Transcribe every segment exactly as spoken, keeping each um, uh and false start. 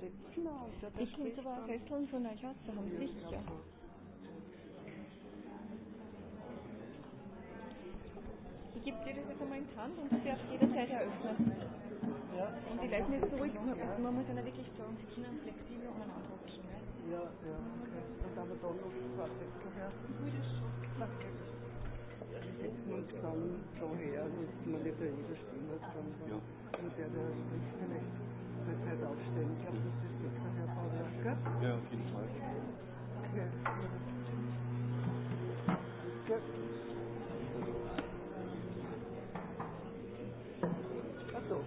sitzen? Also, das Ich muss aber auch Fesseln von euch aus haben, ja, sicher. ich glaub so. Ich gebe dir das jetzt einmal in die Hand und du darfst jederzeit eröffnen. Ja, Und die Leute nicht zurück, man, man muss ihnen wirklich sagen, sie können flexibel umeinander rutschen. ja, ja, okay. Und aber da noch zwei Zettel her. Danke. Ja, wir setzen uns dann so her, dass man nicht jeder Stimme hat, dann ja. Und der, der spricht, vielleicht wird halt aufstehen. Ich glaube, dass das besser herbaut, gell? Ja, auf jeden Fall. Okay. Gut. Ach so.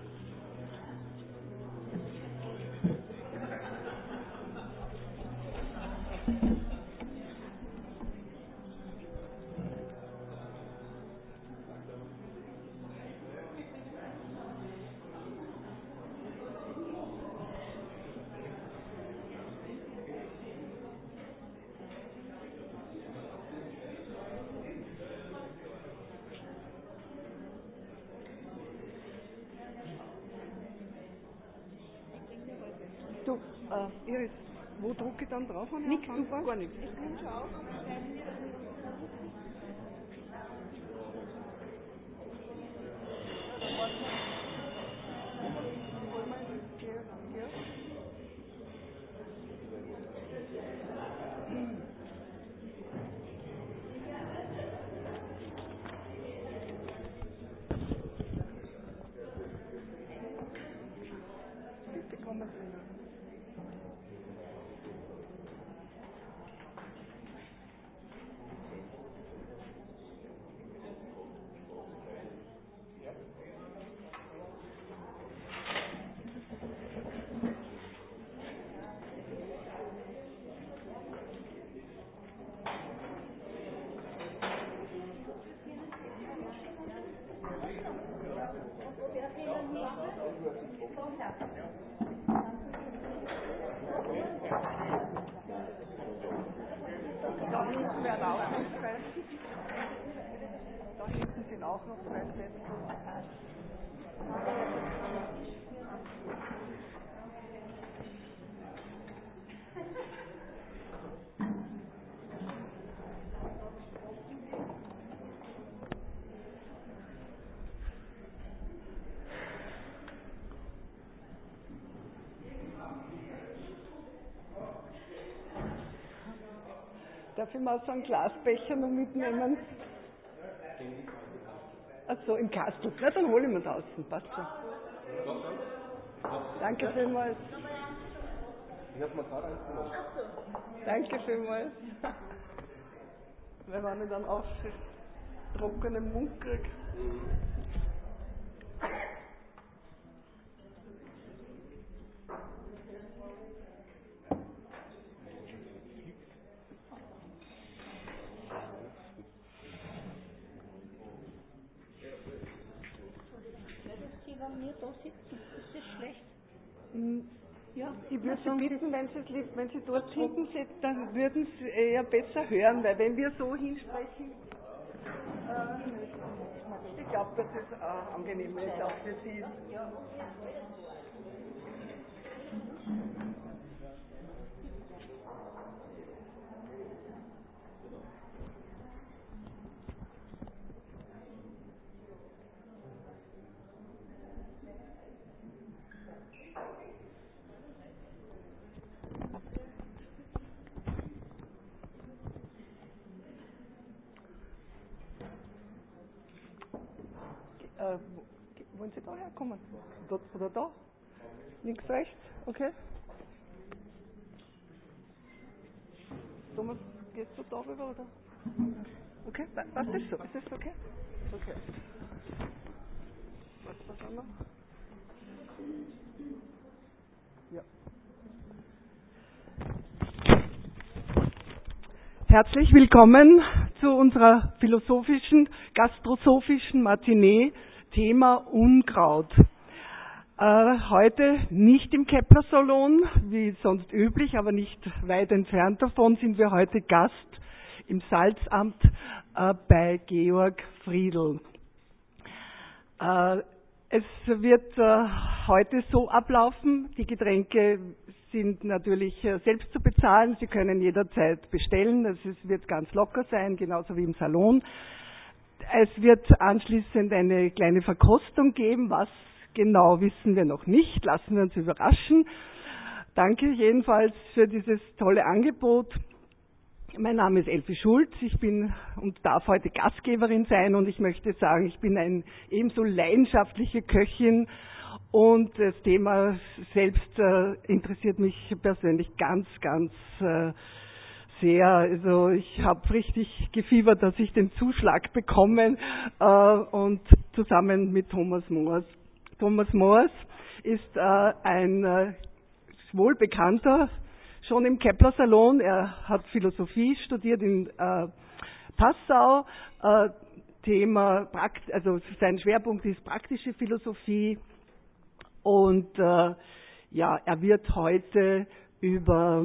Du, äh, Iris, wo drücke ich dann drauf? Nichts, super. Gar nichts. Ich bin schon auf. Bitte kommen Sie noch. Da hinten werden auch noch zwei. Da hinten sind auch noch zwei Sätze. Darf ich mal so einen Glasbecher noch mitnehmen? Achso, im Kastel. Na, dann hole ich mir es außen. Passt schon. Danke vielmals. Ich habe mal gerade eins genommen. Danke vielmals. Wenn man dann auch trockenen Mund kriegt. Sie wollen mir da sitzen, ist das schlecht? Ja, ich würde Sie bitten, wenn Sie, es- wenn Sie dort hinten sitzen, dann würden Sie eher besser hören, weil wenn wir so hinsprechen, äh, ich glaube, dass es äh, angenehmer ist auch für Sie. Äh, wo- wollen Sie da herkommen? Dort oder da? Links, rechts? Okay. Thomas, gehst du darüber oder? Okay, pa- passt das so? Ist das okay? Okay. Was was auch noch? Ja. Herzlich willkommen zu unserer philosophischen, gastrosophischen Matinee, Thema Unkraut. Äh, heute nicht im Kepler-Salon, wie sonst üblich, aber nicht weit entfernt davon, sind wir heute Gast im Salzamt äh, bei Georg Friedl. Äh, es wird äh, heute so ablaufen, die Getränke sind natürlich äh, selbst zu bezahlen. Sie können jederzeit bestellen. Das ist, wird ganz locker sein, genauso wie im Salon. Es wird anschließend eine kleine Verkostung geben. Was genau wissen wir noch nicht. Lassen wir uns überraschen. Danke jedenfalls für dieses tolle Angebot. Mein Name ist Elfi Schulz. Ich bin und darf heute Gastgeberin sein und ich möchte sagen, ich bin eine ebenso leidenschaftliche Köchin und das Thema selbst äh, interessiert mich persönlich ganz, ganz äh, sehr. Also ich habe richtig gefiebert, dass ich den Zuschlag bekomme äh, und zusammen mit Thomas Moors. Thomas Moors ist äh, ein äh, wohlbekannter, schon im Kepler Salon. Er hat Philosophie studiert in äh, Passau. Äh, Thema, Prakt, also sein Schwerpunkt ist praktische Philosophie. Und äh, ja, er wird heute über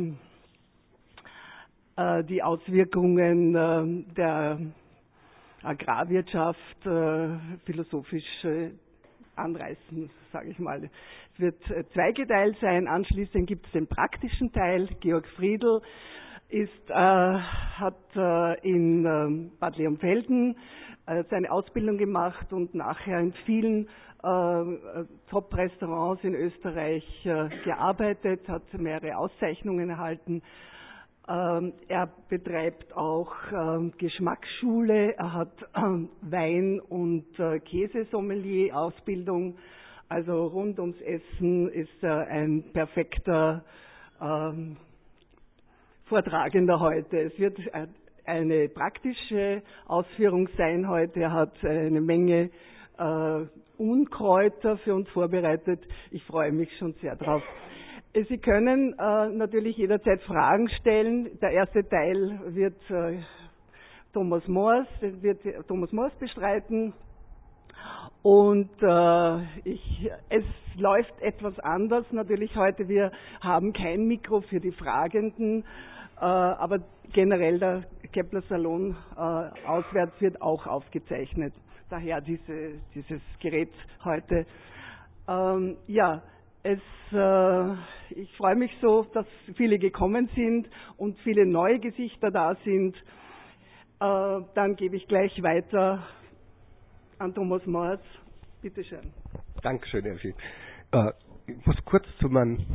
äh, die Auswirkungen äh, der Agrarwirtschaft äh, philosophisch äh, anreißen, sage ich mal. Es wird äh, zweigeteilt sein. Anschließend gibt es den praktischen Teil. Georg Friedl ist, äh, hat äh, in äh, Bad Leonfelden äh, seine Ausbildung gemacht und nachher in vielen äh, Top-Restaurants in Österreich äh, gearbeitet, hat mehrere Auszeichnungen erhalten. Ähm, er betreibt auch ähm, Geschmacksschule, er hat ähm, Wein- und äh, Käsesommelier-Ausbildung, also rund ums Essen ist er ein perfekter ähm, Vortragender heute. Es wird eine praktische Ausführung sein heute. Er hat eine Menge äh, Unkräuter für uns vorbereitet. Ich freue mich schon sehr drauf. Sie können äh, natürlich jederzeit Fragen stellen. Der erste Teil wird äh, Thomas Moors, wird Thomas Moors bestreiten. Und äh, ich, es läuft etwas anders natürlich heute. Wir haben kein Mikro für die Fragenden, äh, aber generell der Kepler Salon äh, auswärts wird auch aufgezeichnet. Daher diese, dieses Gerät heute. Ähm, ja. Es, äh, ich freue mich so, dass viele gekommen sind und viele neue Gesichter da sind. Äh, dann gebe ich gleich weiter an Thomas Moors. Bitte schön. Dankeschön, Elfi. Äh, ich muss kurz zu meinen,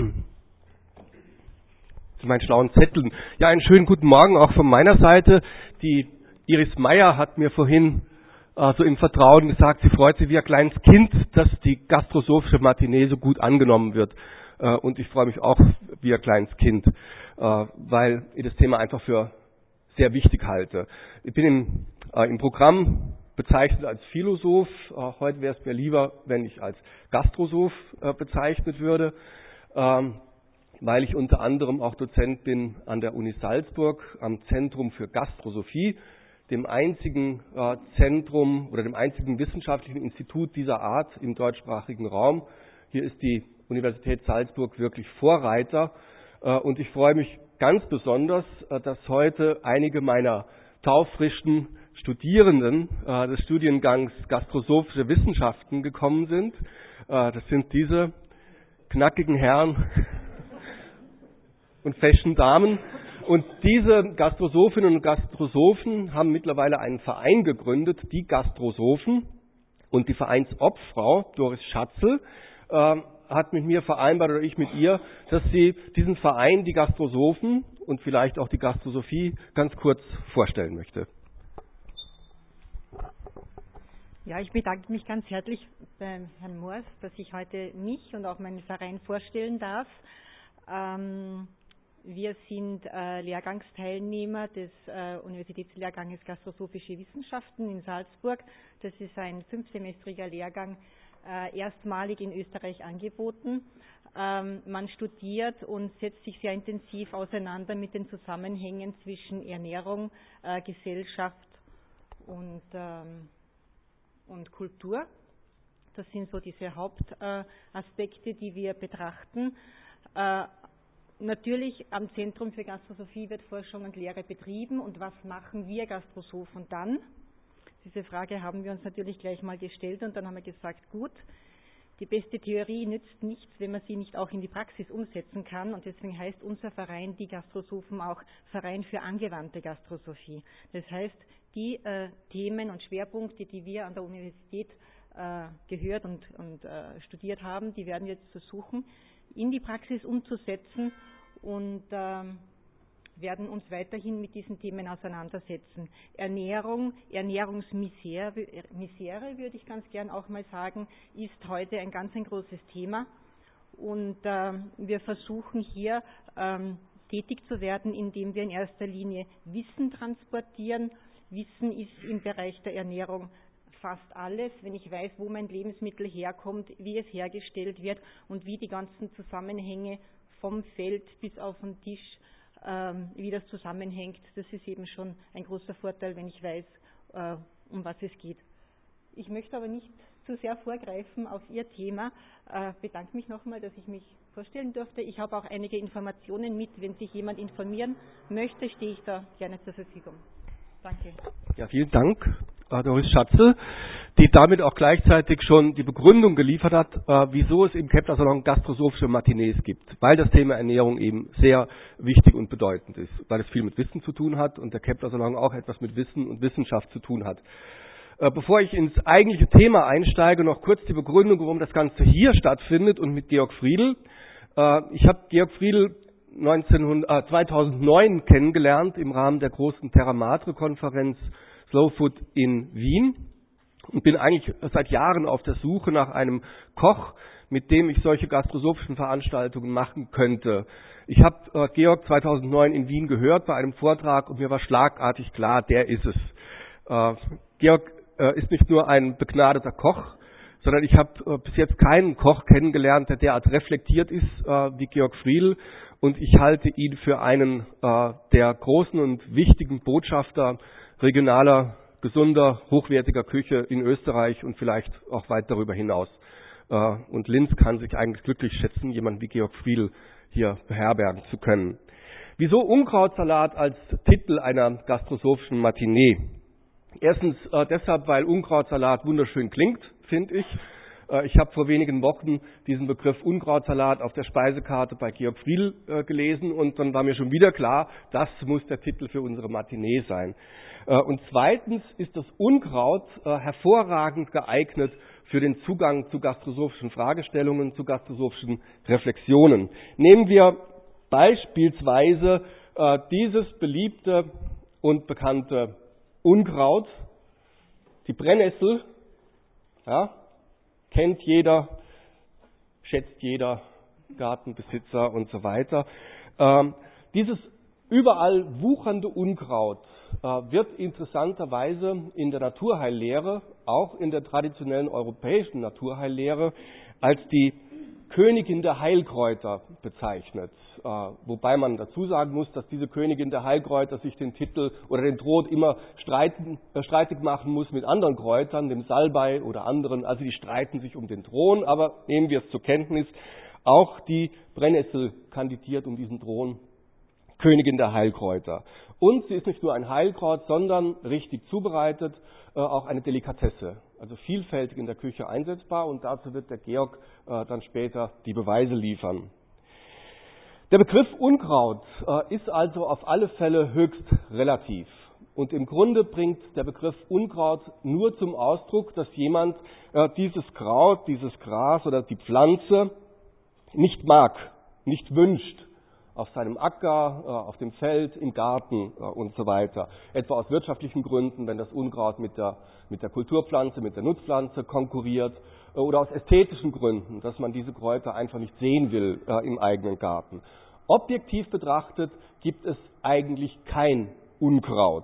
zu meinen schlauen Zetteln. Ja, einen schönen guten Morgen auch von meiner Seite. Die Iris Meyer hat mir vorhin also im Vertrauen gesagt, sie freut sich wie ein kleines Kind, dass die gastrosophische Matinee so gut angenommen wird. Und ich freue mich auch wie ein kleines Kind, weil ich das Thema einfach für sehr wichtig halte. Ich bin im, im Programm bezeichnet als Philosoph. Heute wäre es mir lieber, wenn ich als Gastrosoph bezeichnet würde, weil ich unter anderem auch Dozent bin an der Uni Salzburg am Zentrum für Gastrosophie, dem einzigen äh, Zentrum oder dem einzigen wissenschaftlichen Institut dieser Art im deutschsprachigen Raum. Hier ist die Universität Salzburg wirklich Vorreiter äh, und ich freue mich ganz besonders, äh, dass heute einige meiner taufrischen Studierenden äh, des Studiengangs Gastrosophische Wissenschaften gekommen sind. Äh, das sind diese knackigen Herren und feschen Damen. Und diese Gastrosophinnen und Gastrosophen haben mittlerweile einen Verein gegründet, die Gastrosophen. Und die Vereinsobfrau, Doris Schatzel, äh, hat mit mir vereinbart, oder ich mit ihr, dass sie diesen Verein, die Gastrosophen und vielleicht auch die Gastrosophie, ganz kurz vorstellen möchte. Ja, ich bedanke mich ganz herzlich bei Herrn Moors, dass ich heute mich und auch meinen Verein vorstellen darf. Ähm, Wir sind äh, Lehrgangsteilnehmer des äh, Universitätslehrganges Gastrosophische Wissenschaften in Salzburg. Das ist ein fünfsemestriger Lehrgang, äh, erstmalig in Österreich angeboten. Ähm, man studiert und setzt sich sehr intensiv auseinander mit den Zusammenhängen zwischen Ernährung, äh, Gesellschaft und, ähm, und Kultur. Das sind so diese Hauptaspekte, äh, die wir betrachten. Äh, Natürlich am Zentrum für Gastrosophie wird Forschung und Lehre betrieben. Und was machen wir Gastrosophen dann? Diese Frage haben wir uns natürlich gleich mal gestellt und dann haben wir gesagt, gut, Die beste Theorie nützt nichts, wenn man sie nicht auch in die Praxis umsetzen kann. Und deswegen heißt unser Verein, die Gastrosophen, auch Verein für angewandte Gastrosophie. Das heißt, die äh, Themen und Schwerpunkte, die wir an der Universität äh, gehört und, und äh, studiert haben, die werden wir jetzt versuchen, in die Praxis umzusetzen und ähm, werden uns weiterhin mit diesen Themen auseinandersetzen. Ernährung, Ernährungsmisere, Misere, würde ich ganz gern auch mal sagen, ist heute ein ganz ein großes Thema. Und äh, wir versuchen hier ähm, tätig zu werden, indem wir in erster Linie Wissen transportieren. Wissen ist im Bereich der Ernährung fast alles. Wenn ich weiß, wo mein Lebensmittel herkommt, wie es hergestellt wird und wie die ganzen Zusammenhänge vom Feld bis auf den Tisch, wie das zusammenhängt, das ist eben schon ein großer Vorteil, wenn ich weiß, um was es geht. Ich möchte aber nicht zu sehr vorgreifen auf Ihr Thema. Ich bedanke mich nochmal, dass ich mich vorstellen durfte. Ich habe auch einige Informationen mit. Wenn sich jemand informieren möchte, stehe ich da gerne zur Verfügung. Danke. Ja, vielen Dank, Doris Schatze, die damit auch gleichzeitig schon die Begründung geliefert hat, äh, wieso es im Kepler-Salon gastrosophische Matinees gibt. Weil das Thema Ernährung eben sehr wichtig und bedeutend ist, weil es viel mit Wissen zu tun hat und der Kepler-Salon auch etwas mit Wissen und Wissenschaft zu tun hat. Äh, bevor ich ins eigentliche Thema einsteige, noch kurz die Begründung, warum das Ganze hier stattfindet und mit Georg Friedl. Äh, ich habe Georg Friedl zweitausendneun kennengelernt im Rahmen der großen Terra Matre-Konferenz Slow Food in Wien und bin eigentlich seit Jahren auf der Suche nach einem Koch, mit dem ich solche gastrosophischen Veranstaltungen machen könnte. Ich habe äh, Georg zweitausendneun in Wien gehört bei einem Vortrag und mir war schlagartig klar, der ist es. Äh, Georg äh, ist nicht nur ein begnadeter Koch, sondern ich habe äh, bis jetzt keinen Koch kennengelernt, der derart reflektiert ist äh, wie Georg Friedl. Und ich halte ihn für einen äh, der großen und wichtigen Botschafter regionaler, gesunder, hochwertiger Küche in Österreich und vielleicht auch weit darüber hinaus. Äh, und Linz kann sich eigentlich glücklich schätzen, jemanden wie Georg Friedl hier beherbergen zu können. Wieso Unkrautsalat als Titel einer gastrosophischen Matinee? Erstens äh, deshalb, weil Unkrautsalat wunderschön klingt, finde ich. Ich habe vor wenigen Wochen diesen Begriff Unkrautsalat auf der Speisekarte bei Georg Friedl äh, gelesen und dann war mir schon wieder klar, das muss der Titel für unsere Matinee sein. Äh, und zweitens ist das Unkraut äh, hervorragend geeignet für den Zugang zu gastrosophischen Fragestellungen, zu gastrosophischen Reflexionen. Nehmen wir beispielsweise äh, dieses beliebte und bekannte Unkraut, die Brennnessel, ja, kennt jeder, schätzt jeder Gartenbesitzer und so weiter. Ähm, dieses überall wuchernde Unkraut äh, wird interessanterweise in der Naturheillehre, auch in der traditionellen europäischen Naturheillehre, als die Königin der Heilkräuter bezeichnet. Äh, wobei man dazu sagen muss, dass diese Königin der Heilkräuter sich den Titel oder den Tod immer streiten, äh, streitig machen muss mit anderen Kräutern, dem Salbei oder anderen. Also die streiten sich um den Thron, aber nehmen wir es zur Kenntnis. Auch die Brennnessel kandidiert um diesen Thron, Königin der Heilkräuter. Und sie ist nicht nur ein Heilkraut, sondern richtig zubereitet, äh, auch eine Delikatesse. Also vielfältig in der Küche einsetzbar und dazu wird der Georg äh, dann später die Beweise liefern. Der Begriff Unkraut äh, ist also auf alle Fälle höchst relativ. Und im Grunde bringt der Begriff Unkraut nur zum Ausdruck, dass jemand äh, dieses Kraut, dieses Gras oder die Pflanze nicht mag, nicht wünscht. Auf seinem Acker, äh, auf dem Feld, im Garten äh, und so weiter. Etwa aus wirtschaftlichen Gründen, wenn das Unkraut mit der, mit der Kulturpflanze, mit der Nutzpflanze konkurriert. Äh, oder aus ästhetischen Gründen, dass man diese Kräuter einfach nicht sehen will äh, im eigenen Garten. Objektiv betrachtet gibt es eigentlich kein Unkraut.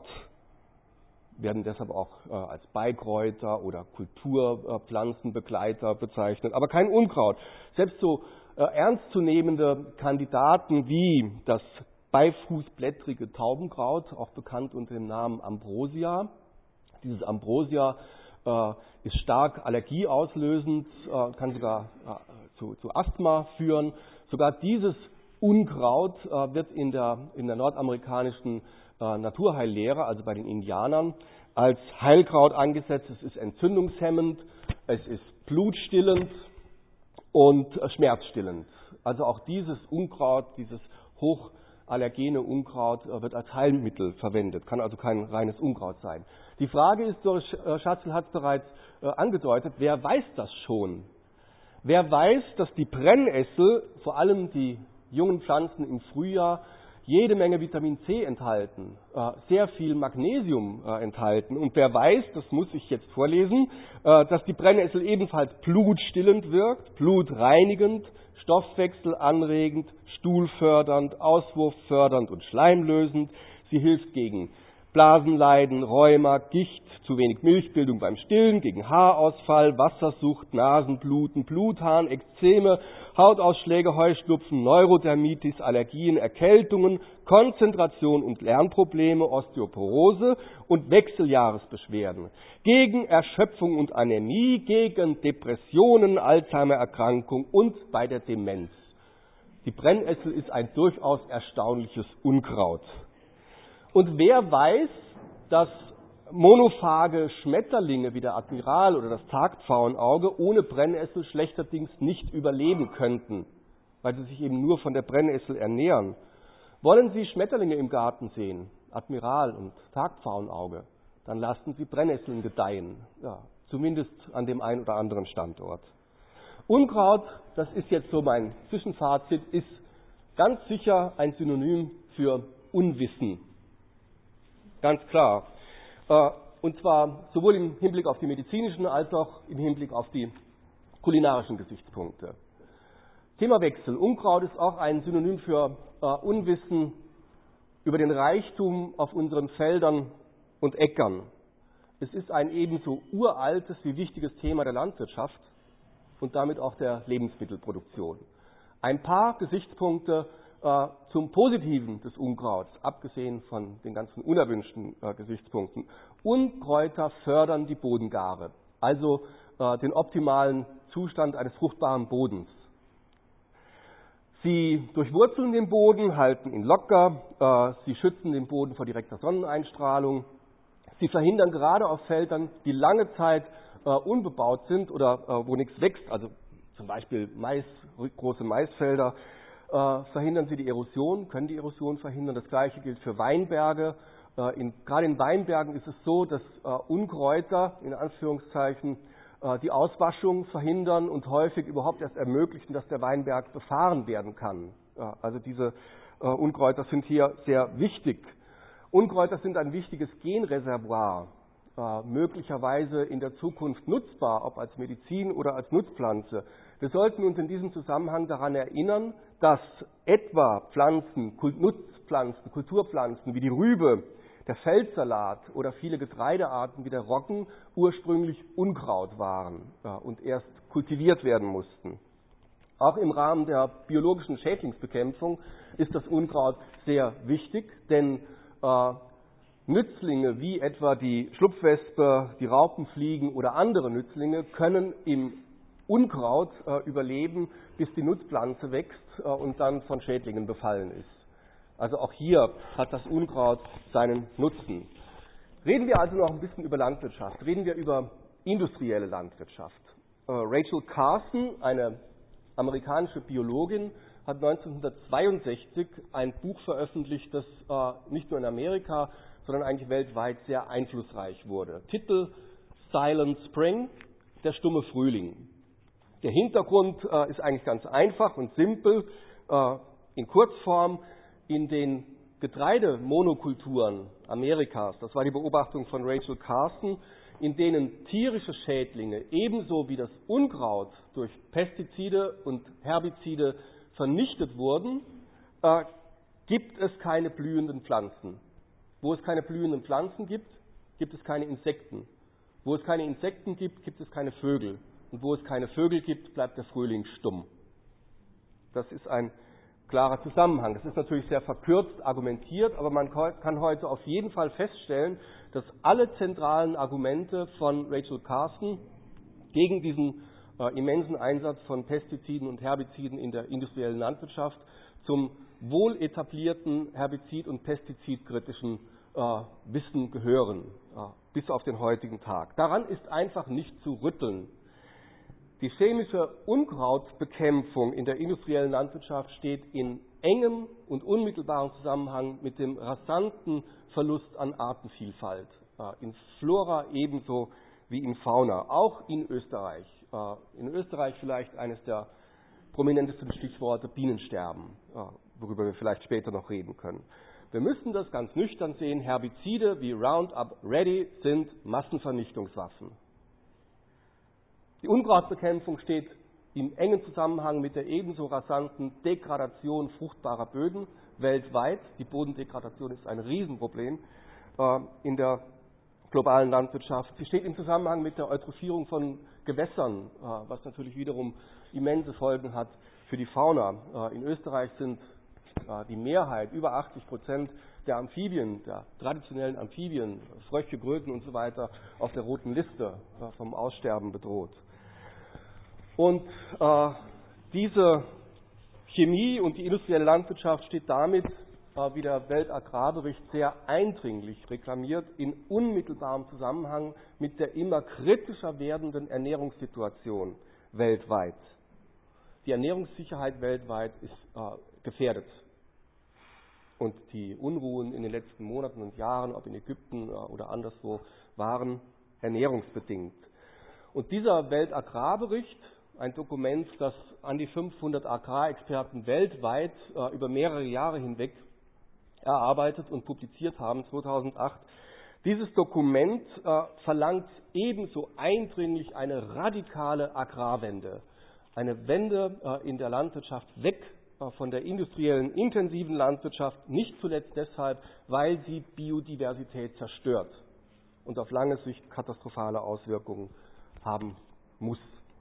Werden deshalb auch äh, als Beikräuter oder Kulturpflanzenbegleiter bezeichnet, aber kein Unkraut. Selbst so äh, ernstzunehmende Kandidaten wie das beifußblättrige Taubenkraut, auch bekannt unter dem Namen Ambrosia. Dieses Ambrosia äh, ist stark allergieauslösend, äh, kann sogar äh, zu, zu Asthma führen. Sogar dieses Unkraut äh, wird in der, in der nordamerikanischen äh, Naturheillehre, also bei den Indianern, als Heilkraut eingesetzt. Es ist entzündungshemmend, es ist blutstillend und äh, schmerzstillend. Also auch dieses Unkraut, dieses hochallergene Unkraut äh, wird als Heilmittel verwendet, kann also kein reines Unkraut sein. Die Frage ist, Doris Schatzel hat es bereits äh, angedeutet, wer weiß das schon? Wer weiß, dass die Brennessel, vor allem die jungen Pflanzen im Frühjahr, jede Menge Vitamin C enthalten, äh, sehr viel Magnesium äh, enthalten. Und wer weiß, das muss ich jetzt vorlesen, äh, dass die Brennnessel ebenfalls blutstillend wirkt, blutreinigend, stoffwechselanregend, stuhlfördernd, auswurffördernd und schleimlösend. Sie hilft gegen Blasenleiden, Rheuma, Gicht, zu wenig Milchbildung beim Stillen, gegen Haarausfall, Wassersucht, Nasenbluten, Bluthahn, Ekzeme, Hautausschläge, Heuschnupfen, Neurodermitis, Allergien, Erkältungen, Konzentration und Lernprobleme, Osteoporose und Wechseljahresbeschwerden, gegen Erschöpfung und Anämie, gegen Depressionen, Alzheimer-Erkrankung und bei der Demenz. Die Brennessel ist ein durchaus erstaunliches Unkraut. Und wer weiß, dass monophage Schmetterlinge wie der Admiral oder das Tagpfauenauge ohne Brennnessel schlechterdings nicht überleben könnten, weil sie sich eben nur von der Brennnessel ernähren. Wollen Sie Schmetterlinge im Garten sehen, Admiral und Tagpfauenauge, dann lassen Sie Brennnesseln gedeihen, ja, zumindest an dem einen oder anderen Standort. Unkraut, das ist jetzt so mein Zwischenfazit, ist ganz sicher ein Synonym für Unwissen. Ganz klar. Und zwar sowohl im Hinblick auf die medizinischen als auch im Hinblick auf die kulinarischen Gesichtspunkte. Thema Wechsel. Unkraut ist auch ein Synonym für Unwissen über den Reichtum auf unseren Feldern und Äckern. Es ist ein ebenso uraltes wie wichtiges Thema der Landwirtschaft und damit auch der Lebensmittelproduktion. Ein paar Gesichtspunkte äh, zum Positiven des Unkrauts, abgesehen von den ganzen unerwünschten äh, Gesichtspunkten. Unkräuter fördern die Bodengare, also äh, den optimalen Zustand eines fruchtbaren Bodens. Sie durchwurzeln den Boden, halten ihn locker, äh, sie schützen den Boden vor direkter Sonneneinstrahlung. Sie verhindern gerade auf Feldern, die lange Zeit äh, unbebaut sind oder äh, wo nichts wächst, also zum Beispiel Mais, große Maisfelder, äh, verhindern sie die Erosion, können die Erosion verhindern. Das Gleiche gilt für Weinberge. Äh, in, gerade in Weinbergen ist es so, dass äh, Unkräuter, in Anführungszeichen, äh, die Auswaschung verhindern und häufig überhaupt erst ermöglichen, dass der Weinberg befahren werden kann. Äh, also diese äh, Unkräuter sind hier sehr wichtig. Unkräuter sind ein wichtiges Genreservoir, äh, möglicherweise in der Zukunft nutzbar, ob als Medizin oder als Nutzpflanze. Wir sollten uns in diesem Zusammenhang daran erinnern, dass etwa Pflanzen, Nutzpflanzen, Kulturpflanzen wie die Rübe, der Feldsalat oder viele Getreidearten wie der Roggen ursprünglich Unkraut waren äh, und erst kultiviert werden mussten. Auch im Rahmen der biologischen Schädlingsbekämpfung ist das Unkraut sehr wichtig, denn äh, Nützlinge wie etwa die Schlupfwespe, die Raupenfliegen oder andere Nützlinge können im Unkraut äh, überleben, bis die Nutzpflanze wächst äh, und dann von Schädlingen befallen ist. Also auch hier hat das Unkraut seinen Nutzen. Reden wir also noch ein bisschen über Landwirtschaft. Reden wir über industrielle Landwirtschaft. Äh, Rachel Carson, eine amerikanische Biologin, hat neunzehnhundertzweiundsechzig ein Buch veröffentlicht, das äh, nicht nur in Amerika, sondern eigentlich weltweit sehr einflussreich wurde. Titel Silent Spring, der stumme Frühling. Der Hintergrund äh, ist eigentlich ganz einfach und simpel. Äh, in Kurzform, in den Getreidemonokulturen Amerikas, das war die Beobachtung von Rachel Carson, in denen tierische Schädlinge ebenso wie das Unkraut durch Pestizide und Herbizide vernichtet wurden, äh, gibt es keine blühenden Pflanzen. Wo es keine blühenden Pflanzen gibt, gibt es keine Insekten. Wo es keine Insekten gibt, gibt es keine Vögel. Und wo es keine Vögel gibt, bleibt der Frühling stumm. Das ist ein klarer Zusammenhang. Das ist natürlich sehr verkürzt argumentiert, aber man kann heute auf jeden Fall feststellen, dass alle zentralen Argumente von Rachel Carson gegen diesen äh, immensen Einsatz von Pestiziden und Herbiziden in der industriellen Landwirtschaft zum wohl etablierten herbizid- und pestizidkritischen äh, Wissen gehören, äh, bis auf den heutigen Tag. Daran ist einfach nicht zu rütteln. Die chemische Unkrautbekämpfung in der industriellen Landwirtschaft steht in engem und unmittelbarem Zusammenhang mit dem rasanten Verlust an Artenvielfalt, in Flora ebenso wie in Fauna, auch in Österreich. In Österreich vielleicht eines der prominentesten Stichworte Bienensterben, worüber wir vielleicht später noch reden können. Wir müssen das ganz nüchtern sehen, Herbizide wie Roundup Ready sind Massenvernichtungswaffen. Die Unkrautbekämpfung steht im engen Zusammenhang mit der ebenso rasanten Degradation fruchtbarer Böden weltweit. Die Bodendegradation ist ein Riesenproblem äh, in der globalen Landwirtschaft. Sie steht im Zusammenhang mit der Eutrophierung von Gewässern, äh, was natürlich wiederum immense Folgen hat für die Fauna. Äh, in Österreich sind äh, die Mehrheit, über achtzig Prozent der Amphibien, der traditionellen Amphibien, Frösche, Kröten und so weiter, auf der roten Liste äh, vom Aussterben bedroht. Und äh, diese Chemie und die industrielle Landwirtschaft steht damit, äh, wie der Weltagrarbericht sehr eindringlich reklamiert, in unmittelbarem Zusammenhang mit der immer kritischer werdenden Ernährungssituation weltweit. Die Ernährungssicherheit weltweit ist äh, gefährdet. Und die Unruhen in den letzten Monaten und Jahren, ob in Ägypten äh, oder anderswo, waren ernährungsbedingt. Und dieser Weltagrarbericht, ein Dokument, das an die fünfhundert Agrarexperten weltweit äh, über mehrere Jahre hinweg erarbeitet und publiziert haben, zweitausendacht. Dieses Dokument äh, verlangt ebenso eindringlich eine radikale Agrarwende. Eine Wende äh, in der Landwirtschaft weg äh, von der industriellen, intensiven Landwirtschaft, nicht zuletzt deshalb, weil sie Biodiversität zerstört und auf lange Sicht katastrophale Auswirkungen haben muss.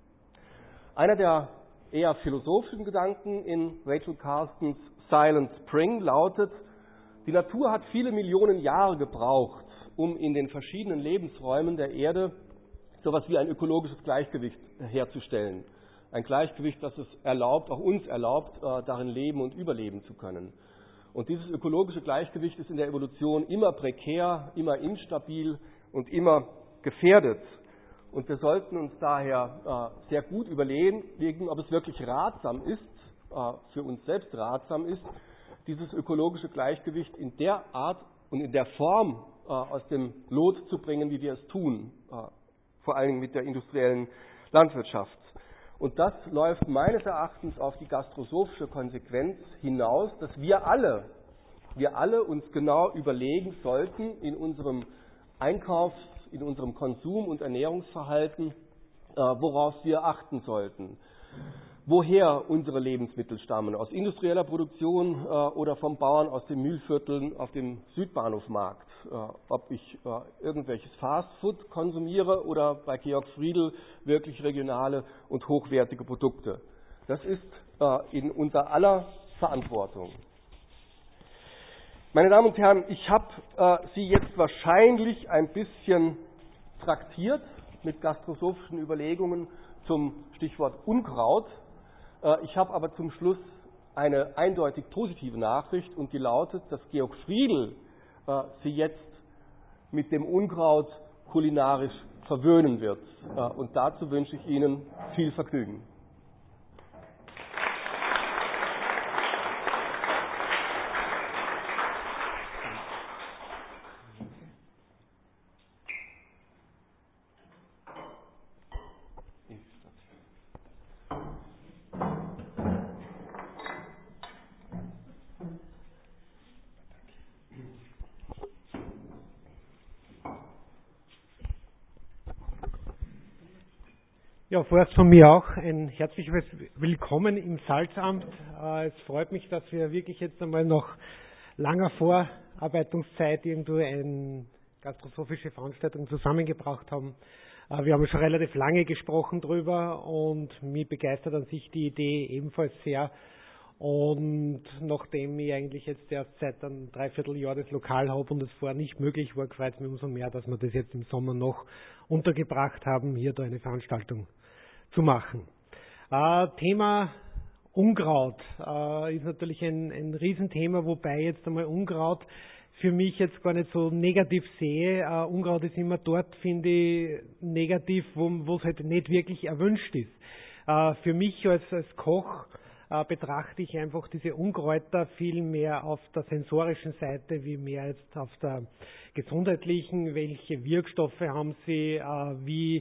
Einer der eher philosophischen Gedanken in Rachel Carstens Silent Spring lautet, die Natur hat viele Millionen Jahre gebraucht, um in den verschiedenen Lebensräumen der Erde so etwas wie ein ökologisches Gleichgewicht herzustellen. Ein Gleichgewicht, das es erlaubt, auch uns erlaubt, darin leben und überleben zu können. Und dieses ökologische Gleichgewicht ist in der Evolution immer prekär, immer instabil und immer gefährdet. Und wir sollten uns daher äh, sehr gut überlegen, ob es wirklich ratsam ist, äh, für uns selbst ratsam ist, dieses ökologische Gleichgewicht in der Art und in der Form äh, aus dem Lot zu bringen, wie wir es tun, äh, vor allen Dingen mit der industriellen Landwirtschaft. Und das läuft meines Erachtens auf die gastrosophische Konsequenz hinaus, dass wir alle, wir alle uns genau überlegen sollten in unserem Einkaufs- in unserem Konsum- und Ernährungsverhalten, äh, worauf wir achten sollten. Woher unsere Lebensmittel stammen, aus industrieller Produktion äh, oder vom Bauern aus den Mühlvierteln auf dem Südbahnhofmarkt. Äh, ob ich äh, irgendwelches Fastfood konsumiere oder bei Georg Friedl wirklich regionale und hochwertige Produkte. Das ist äh, in unser aller Verantwortung. Meine Damen und Herren, ich habe äh, Sie jetzt wahrscheinlich ein bisschen traktiert mit gastrosophischen Überlegungen zum Stichwort Unkraut. Äh, ich habe aber zum Schluss eine eindeutig positive Nachricht und die lautet, dass Georg Friedl äh, Sie jetzt mit dem Unkraut kulinarisch verwöhnen wird. Äh, und dazu wünsche ich Ihnen viel Vergnügen. Ja, vorerst von mir auch ein herzliches Willkommen im Salzamt. Es freut mich, dass wir wirklich jetzt einmal nach langer Vorarbeitungszeit irgendwo eine gastrosophische Veranstaltung zusammengebracht haben. Wir haben schon relativ lange gesprochen drüber und mich begeistert an sich die Idee ebenfalls sehr. Und nachdem ich eigentlich jetzt erst seit einem Dreivierteljahr das Lokal habe und es vorher nicht möglich war, freut es mich umso mehr, dass wir das jetzt im Sommer noch untergebracht haben, hier da eine Veranstaltung zu machen. Äh, Thema Unkraut äh, ist natürlich ein, ein Riesenthema, wobei jetzt einmal Unkraut für mich jetzt gar nicht so negativ sehe. Äh, Unkraut ist immer dort, finde ich, negativ, wo, wo es halt nicht wirklich erwünscht ist. Äh, für mich als, als Koch äh, betrachte ich einfach diese Unkräuter viel mehr auf der sensorischen Seite, wie mehr jetzt auf der gesundheitlichen. Welche Wirkstoffe haben sie, äh, wie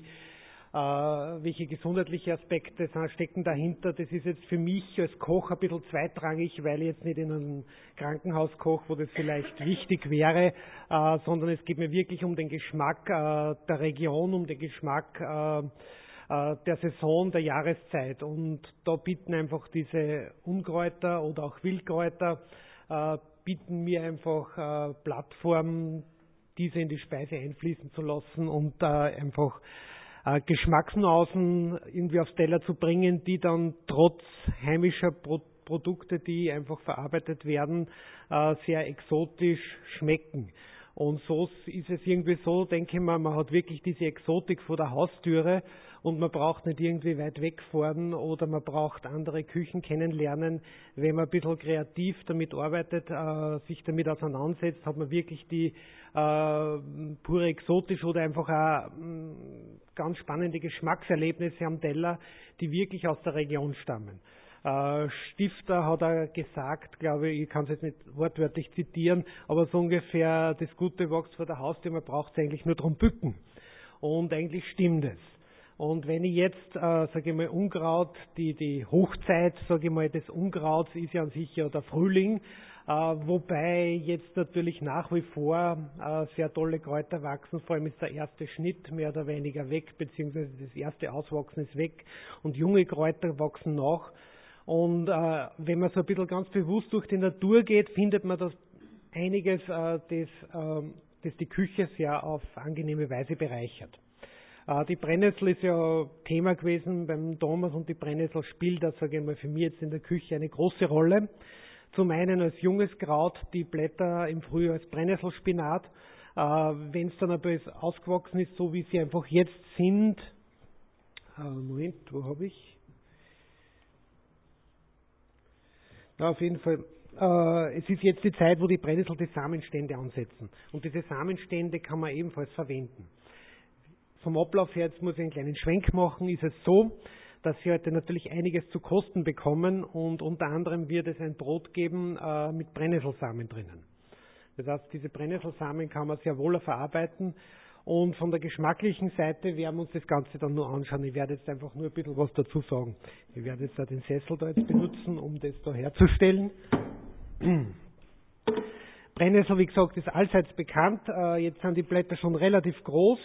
Uh, welche gesundheitliche Aspekte stecken dahinter. Das ist jetzt für mich als Koch ein bisschen zweitrangig, weil ich jetzt nicht in einem Krankenhaus koche, wo das vielleicht wichtig wäre, uh, sondern es geht mir wirklich um den Geschmack uh, der Region, um den Geschmack uh, uh, der Saison, der Jahreszeit. Und da bieten einfach diese Unkräuter oder auch Wildkräuter, uh, bieten mir einfach uh, Plattformen, diese in die Speise einfließen zu lassen und uh, einfach Geschmacksnuancen irgendwie aufs Teller zu bringen, die dann trotz heimischer Pro- Produkte, die einfach verarbeitet werden, sehr exotisch schmecken. Und so ist es irgendwie so, denke ich mal, man hat wirklich diese Exotik vor der Haustüre und man braucht nicht irgendwie weit wegfahren oder man braucht andere Küchen kennenlernen. Wenn man ein bisschen kreativ damit arbeitet, äh, sich damit auseinandersetzt, hat man wirklich die äh, pure exotisch oder einfach auch mh, ganz spannende Geschmackserlebnisse am Teller, die wirklich aus der Region stammen. Äh, Stifter hat er gesagt, glaube ich, ich kann es jetzt nicht wortwörtlich zitieren, aber so ungefähr, das Gute wächst vor der Haustür, man braucht es eigentlich nur drum bücken. Und eigentlich stimmt es. Und wenn ich jetzt, äh, sage ich mal, Unkraut, die, die Hochzeit, sage ich mal, des Unkrauts ist ja an sich ja der Frühling, äh, wobei jetzt natürlich nach wie vor äh, sehr tolle Kräuter wachsen, vor allem ist der erste Schnitt mehr oder weniger weg, beziehungsweise das erste Auswachsen ist weg und junge Kräuter wachsen nach. Und äh, wenn man so ein bisschen ganz bewusst durch die Natur geht, findet man das einiges, äh, das, äh, das die Küche sehr auf angenehme Weise bereichert. Äh, die Brennnessel ist ja Thema gewesen beim Thomas und die Brennnessel spielt, das sage ich mal, für mich jetzt in der Küche eine große Rolle. Zum einen als junges Kraut, die Blätter im Frühjahr als Brennnesselspinat. Äh, wenn es dann aber ausgewachsen ist, so wie sie einfach jetzt sind, äh, Moment, wo habe ich? Ja, auf jeden Fall. Äh, es ist jetzt die Zeit, wo die Brennnessel die Samenstände ansetzen. Und diese Samenstände kann man ebenfalls verwenden. Vom Ablauf her, jetzt muss ich einen kleinen Schwenk machen, ist es so, dass Sie heute natürlich einiges zu kosten bekommen und unter anderem wird es ein Brot geben äh, mit Brennnesselsamen drinnen. Das heißt, diese Brennnesselsamen kann man sehr wohl verarbeiten. Und von der geschmacklichen Seite werden wir uns das Ganze dann nur anschauen. Ich werde jetzt einfach nur ein bisschen was dazu sagen. Ich werde jetzt da den Sessel da jetzt benutzen, um das da herzustellen. Brennnessel, wie gesagt, ist allseits bekannt. Jetzt sind die Blätter schon relativ groß.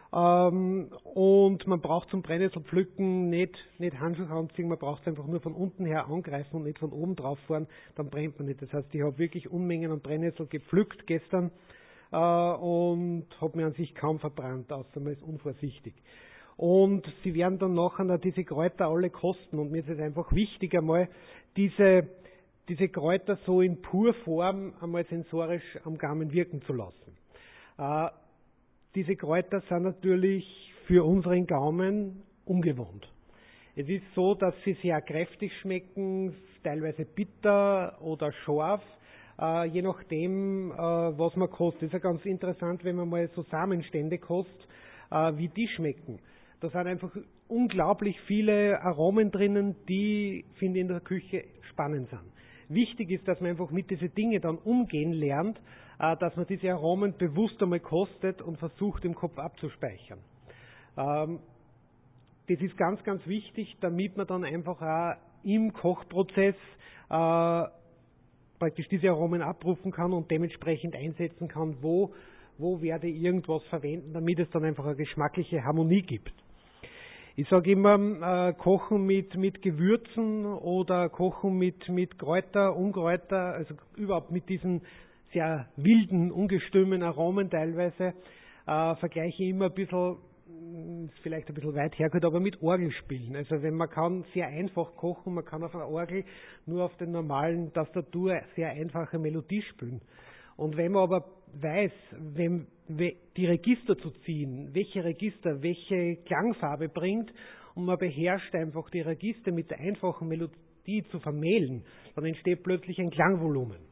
Und man braucht zum Brennnesselpflücken nicht, nicht Handschuhe anziehen, man braucht es einfach nur von unten her angreifen und nicht von oben drauf fahren, dann brennt man nicht. Das heißt, ich habe wirklich Unmengen an Brennnessel gepflückt gestern. Uh, und habe mir an sich kaum verbrannt, außer man ist unvorsichtig. Und Sie werden dann nachher diese Kräuter alle kosten und mir ist es einfach wichtig, einmal diese, diese Kräuter so in Purform einmal sensorisch am Gaumen wirken zu lassen. Uh, diese Kräuter sind natürlich für unseren Gaumen ungewohnt. Es ist so, dass sie sehr kräftig schmecken, teilweise bitter oder scharf. Uh, je nachdem, uh, was man kostet. Das ist ja ganz interessant, wenn man mal so Samenstände kostet, uh, wie die schmecken. Da sind einfach unglaublich viele Aromen drinnen, die, finde ich, in der Küche spannend sind. Wichtig ist, dass man einfach mit diesen Dingen dann umgehen lernt, uh, dass man diese Aromen bewusst einmal kostet und versucht, im Kopf abzuspeichern. Uh, das ist ganz, ganz wichtig, damit man dann einfach auch im Kochprozess uh, praktisch diese Aromen abrufen kann und dementsprechend einsetzen kann, wo, wo werde ich irgendwas verwenden, damit es dann einfach eine geschmackliche Harmonie gibt. Ich sage immer, äh, kochen mit, mit Gewürzen oder kochen mit, mit Kräuter, Unkräuter, also überhaupt mit diesen sehr wilden, ungestümen Aromen teilweise, äh, vergleiche ich immer ein bisschen, ist vielleicht ein bisschen weit hergeholt, aber mit Orgelspielen. Also wenn man kann sehr einfach kochen, man kann auf einer Orgel nur auf der normalen Tastatur sehr einfache Melodie spielen. Und wenn man aber weiß, wenn, die Register zu ziehen, welche Register welche Klangfarbe bringt und man beherrscht einfach die Register mit der einfachen Melodie zu vermählen, dann entsteht plötzlich ein Klangvolumen.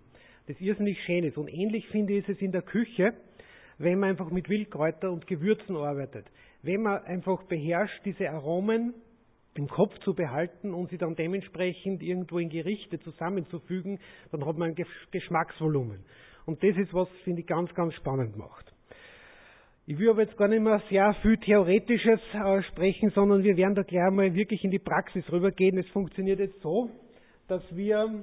das irrsinnig schön ist. Und ähnlich finde ich es in der Küche, wenn man einfach mit Wildkräuter und Gewürzen arbeitet. Wenn man einfach beherrscht, diese Aromen im Kopf zu behalten und sie dann dementsprechend irgendwo in Gerichte zusammenzufügen, dann hat man ein Geschmacksvolumen. Und das ist, was, finde ich, ganz, ganz spannend macht. Ich will aber jetzt gar nicht mehr sehr viel Theoretisches äh, sprechen, sondern wir werden da gleich mal wirklich in die Praxis rübergehen. Es funktioniert jetzt so, dass wir,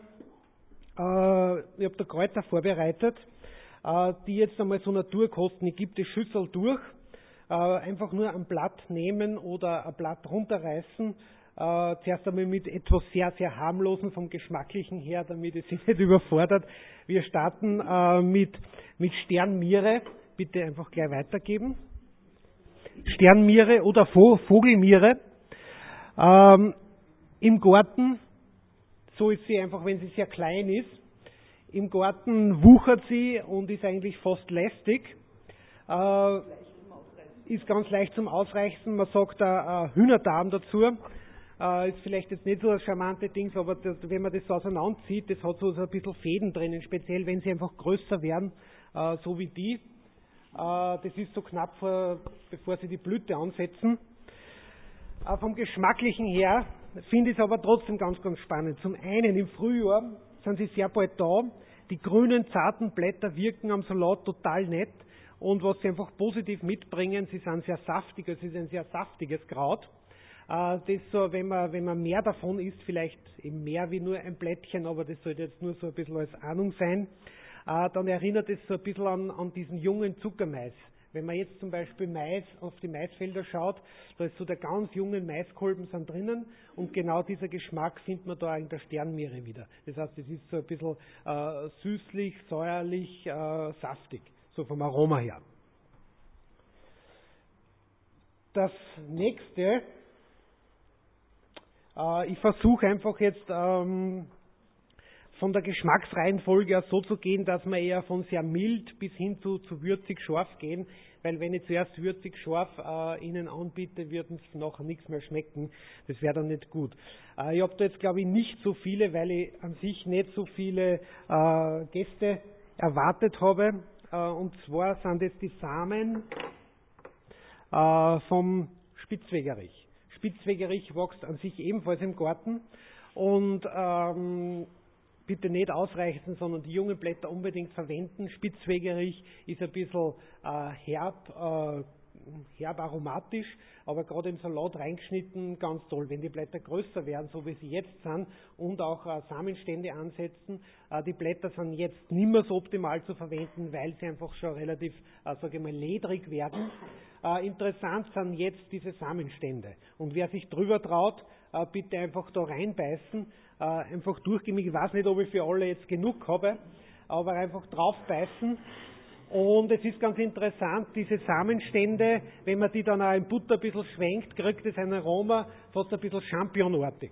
äh, ich habe da Kräuter vorbereitet, äh, die jetzt einmal so Naturkosten. Ich gebe die Schüssel durch, äh, einfach nur ein Blatt nehmen oder ein Blatt runterreißen. Äh, zuerst einmal mit etwas sehr, sehr harmlosen vom Geschmacklichen her, damit es sich nicht überfordert. Wir starten äh, mit, mit Sternmiere. Bitte einfach gleich weitergeben. Sternmiere oder Vogelmiere. Ähm, Im Garten, so ist sie einfach, wenn sie sehr klein ist. Im Garten wuchert sie und ist eigentlich fast lästig. Äh, ist ganz leicht zum Ausreißen. Man sagt da äh, Hühnerdarm dazu. Äh, ist vielleicht jetzt nicht so ein charmante Ding, aber das, wenn man das auseinanderzieht, das hat so, so ein bisschen Fäden drinnen, speziell wenn sie einfach größer werden, äh, so wie die. Das ist so knapp, vor, bevor sie die Blüte ansetzen. Vom Geschmacklichen her finde ich es aber trotzdem ganz, ganz spannend. Zum einen im Frühjahr sind sie sehr bald da. Die grünen, zarten Blätter wirken am Salat total nett. Und was sie einfach positiv mitbringen, sie sind sehr saftig, es ist ein sehr saftiges Kraut. Das so, wenn man, wenn man mehr davon isst, vielleicht eben mehr wie nur ein Blättchen, aber das sollte jetzt nur so ein bisschen als Ahnung sein. Dann erinnert es so ein bisschen an, an diesen jungen Zuckermais. Wenn man jetzt zum Beispiel Mais auf die Maisfelder schaut, da ist so der ganz jungen Maiskolben sind drinnen und genau dieser Geschmack findet man da in der Sternmiere wieder. Das heißt, es ist so ein bisschen äh, süßlich, säuerlich, äh, saftig, so vom Aroma her. Das nächste, äh, ich versuche einfach jetzt ähm, von der Geschmacksreihenfolge so zu gehen, dass wir eher von sehr mild bis hin zu, zu würzig scharf gehen, weil wenn ich zuerst würzig scharf äh, Ihnen anbiete, wird es nachher nichts mehr schmecken. Das wäre dann nicht gut. Äh, ich habe da jetzt, glaube ich, nicht so viele, weil ich an sich nicht so viele äh, Gäste erwartet habe. Äh, und zwar sind es die Samen äh, vom Spitzwegerich. Spitzwegerich wächst an sich ebenfalls im Garten und ähm, bitte nicht ausreichen, sondern die jungen Blätter unbedingt verwenden. Spitzwegerich ist ein bisschen äh, herb, äh, herb aromatisch, aber gerade im Salat reingeschnitten ganz toll. Wenn die Blätter größer werden, so wie sie jetzt sind, und auch äh, Samenstände ansetzen, äh, die Blätter sind jetzt nicht mehr so optimal zu verwenden, weil sie einfach schon relativ, äh, sage ich mal, ledrig werden. Äh, interessant sind jetzt diese Samenstände. Und wer sich drüber traut, äh, bitte einfach da reinbeißen. Äh, einfach durchgehen. Ich weiß nicht, ob ich für alle jetzt genug habe, aber einfach draufbeißen. Und es ist ganz interessant, diese Samenstände, wenn man die dann auch in Butter ein bisschen schwenkt, kriegt es ein Aroma fast ein bisschen champignonartig.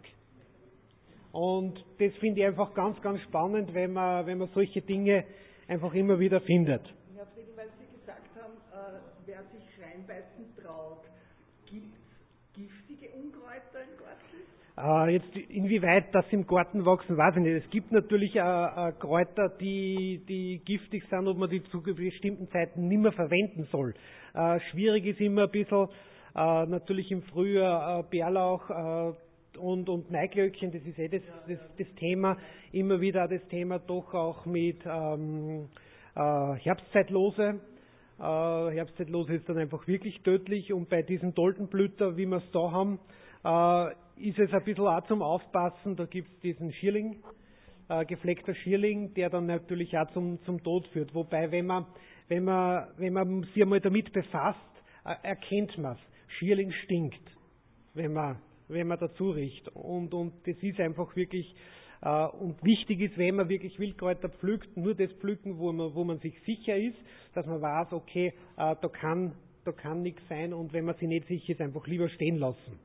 Und das finde ich einfach ganz, ganz spannend, wenn man, wenn man solche Dinge einfach immer wieder findet. Herr Friedl, weil Sie gesagt haben, äh, wer sich reinbeißen traut, gibt es giftige Unkräuter im Garten? Äh, jetzt inwieweit das im Garten wachsen, weiß ich nicht. Es gibt natürlich äh, äh, Kräuter, die, die giftig sind, ob man die zu bestimmten Zeiten nicht mehr verwenden soll. Äh, schwierig ist immer ein bisschen, äh, natürlich im Frühjahr äh, Bärlauch äh, und, und Maiglöckchen, das ist eh das, das, das Thema, immer wieder das Thema doch auch mit ähm, äh, Herbstzeitlose. Äh, Herbstzeitlose ist dann einfach wirklich tödlich und bei diesem Doldenblüter, wie wir es da haben, äh, ist es ein bisschen auch zum Aufpassen, da gibt es diesen Schierling, äh, gefleckter Schierling, der dann natürlich auch zum, zum Tod führt. Wobei, wenn man, wenn man, wenn man sich einmal damit befasst, äh, erkennt man es. Schierling stinkt, wenn man, wenn man dazu riecht. Und, und das ist einfach wirklich, äh, und wichtig ist, wenn man wirklich Wildkräuter pflückt, nur das pflücken, wo man, wo man sich sicher ist, dass man weiß, okay, äh, da kann, da kann nichts sein, und wenn man sich nicht sicher ist, einfach lieber stehen lassen.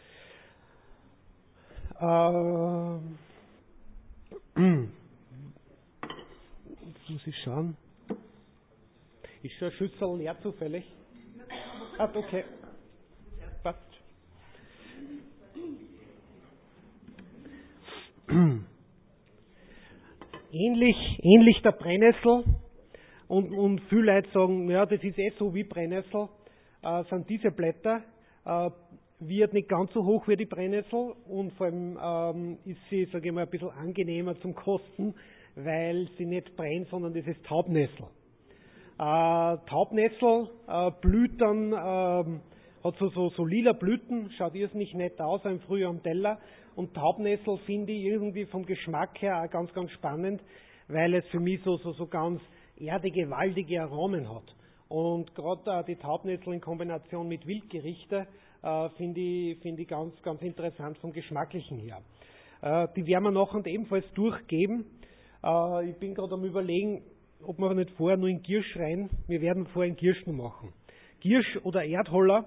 Äh, jetzt muss ich schauen. Ist schon eine Schüssel leer zufällig? Ah, okay. Passt. ähnlich, ähnlich der Brennnessel. Und, und viele Leute sagen, ja, das ist eh so wie Brennnessel, äh, sind diese Blätter, äh, wird nicht ganz so hoch wie die Brennnessel und vor allem ähm, ist sie, sage ich mal, ein bisschen angenehmer zum Kosten, weil sie nicht brennt, sondern das ist Taubnessel. Äh, Taubnessel äh, blüht dann, äh, hat so, so, so lila Blüten, schaut irrsinnig nett aus, im Frühjahr am Teller. Und Taubnessel finde ich irgendwie vom Geschmack her auch ganz, ganz spannend, weil es für mich so, so, so ganz erdige, waldige Aromen hat. Und gerade äh, die Taubnessel in Kombination mit Wildgerichte äh, finde ich, find ich ganz, ganz interessant vom Geschmacklichen her. Äh, die werden wir nachher ebenfalls durchgeben. Äh, ich bin gerade am Überlegen, ob wir nicht vorher nur in Giersch rein, wir werden vorher in Gierschen machen. Giersch oder Erdholler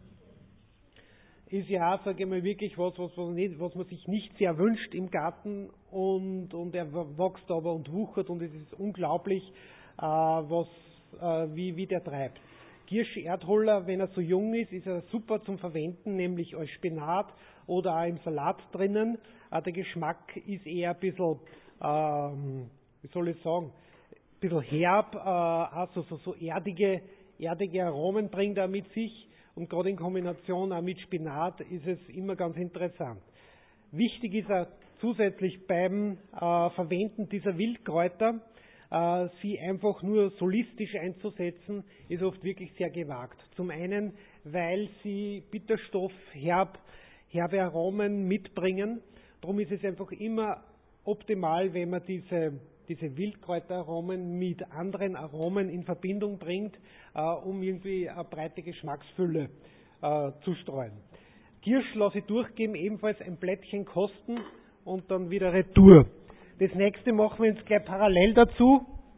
ist ja auch, sage ich mal, wirklich was, was, was, nicht, was man sich nicht sehr wünscht im Garten und, und er wächst aber und wuchert und es ist unglaublich, äh, was, äh, wie, wie der treibt. Giersch-Erdholler, wenn er so jung ist, ist er super zum Verwenden, nämlich als Spinat oder auch im Salat drinnen. Äh, der Geschmack ist eher ein bisschen, ähm, wie soll ich sagen, ein bisschen herb, äh, also so, so erdige, erdige Aromen bringt er mit sich. Und gerade in Kombination auch mit Spinat ist es immer ganz interessant. Wichtig ist auch zusätzlich beim äh, Verwenden dieser Wildkräuter, äh, sie einfach nur solistisch einzusetzen, ist oft wirklich sehr gewagt. Zum einen, weil sie Bitterstoff, herb, herbe Aromen mitbringen. Darum ist es einfach immer optimal, wenn man diese diese Wildkräuteraromen mit anderen Aromen in Verbindung bringt, äh, um irgendwie eine breite Geschmacksfülle äh, zu streuen. Giersch lasse ich durchgeben, ebenfalls ein Blättchen kosten und dann wieder Retour. Das nächste machen wir jetzt gleich parallel dazu.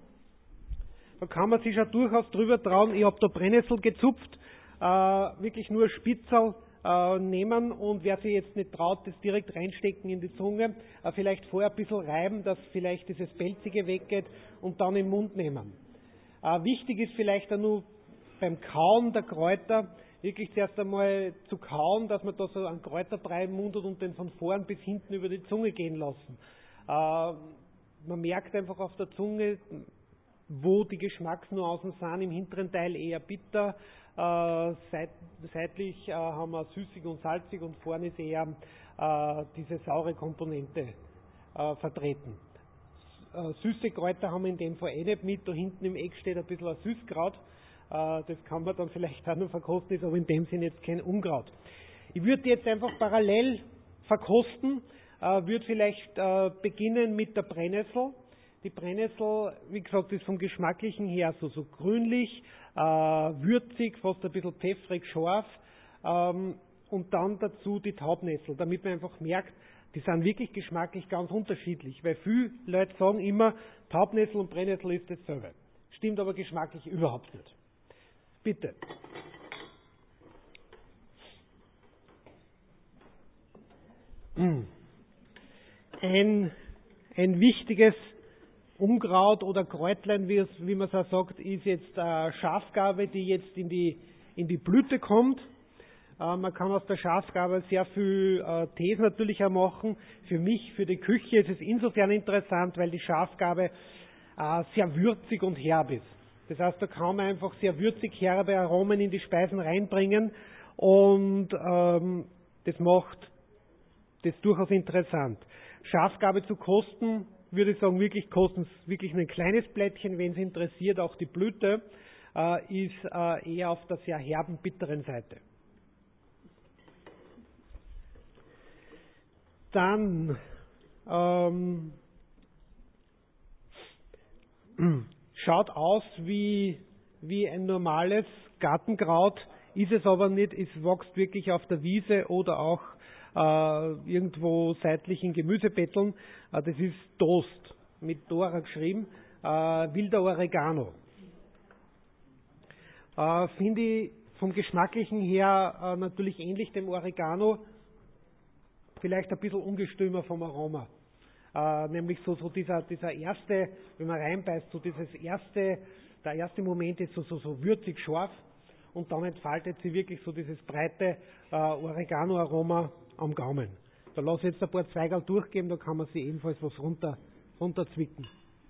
Da kann man sich schon durchaus drüber trauen. Ich habe da Brennnessel gezupft, äh, wirklich nur Spitzel äh, nehmen und wer sich jetzt nicht traut, das direkt reinstecken in die Zunge, äh, vielleicht vorher ein bisschen reiben, dass vielleicht dieses Pelzige weggeht und dann im Mund nehmen. Äh, wichtig ist vielleicht auch nur beim Kauen der Kräuter, wirklich zuerst einmal zu kauen, dass man da so einen Kräuterbrei im Mund hat und den von vorn bis hinten über die Zunge gehen lassen. Äh, man merkt einfach auf der Zunge, wo die Geschmacksnuancen sind, im hinteren Teil eher bitter, äh, seit, seitlich äh, haben wir süßig und salzig und vorne ist eher äh, diese saure Komponente äh, vertreten. Äh, süße Kräuter haben wir in dem Fall eh nicht mit, da hinten im Eck steht ein bisschen ein Süßkraut, äh, das kann man dann vielleicht auch noch verkosten, ist aber in dem Sinne jetzt kein Unkraut. Ich würde jetzt einfach parallel verkosten, äh, würde vielleicht äh, beginnen mit der Brennnessel. Die Brennnessel, wie gesagt, ist vom Geschmacklichen her so, so grünlich, äh, würzig, fast ein bisschen pfeffrig, scharf. Ähm, und dann dazu die Taubnessel, damit man einfach merkt, die sind wirklich geschmacklich ganz unterschiedlich. Weil viele Leute sagen immer, Taubnessel und Brennnessel ist dasselbe. Stimmt aber geschmacklich überhaupt nicht. Bitte. Ein, ein wichtiges Unkraut oder Kräutlein, wie, es, wie man es auch sagt, ist jetzt äh, Schafgarbe, die jetzt in die, in die Blüte kommt. Äh, man kann aus der Schafgarbe sehr viel äh, Tees natürlich auch machen. Für mich, für die Küche ist es insofern interessant, weil die Schafgarbe äh, sehr würzig und herb ist. Das heißt, da kann man einfach sehr würzig herbe Aromen in die Speisen reinbringen und ähm, das macht das durchaus interessant. Schafgarbe zu kosten, würde ich sagen, wirklich kosten wirklich ein kleines Blättchen, wenn es interessiert, auch die Blüte äh, ist äh, eher auf der sehr herben, bitteren Seite. Dann ähm, schaut aus wie, wie ein normales Gartenkraut, ist es aber nicht, es wächst wirklich auf der Wiese oder auch äh, irgendwo seitlich in Gemüsebetteln. Äh, das ist Toast, mit Dora geschrieben, äh, wilder Oregano. Äh, Finde ich vom Geschmacklichen her äh, natürlich ähnlich dem Oregano, vielleicht ein bisschen ungestümer vom Aroma. Äh, nämlich so, so dieser, dieser erste, wenn man reinbeißt, so dieses erste, der erste Moment ist so, so, so würzig scharf und dann entfaltet sie wirklich so dieses breite äh, Oregano-Aroma am Gaumen. Da lasse ich jetzt ein paar Zweigerl durchgeben, da kann man sich ebenfalls was runter runterzwicken.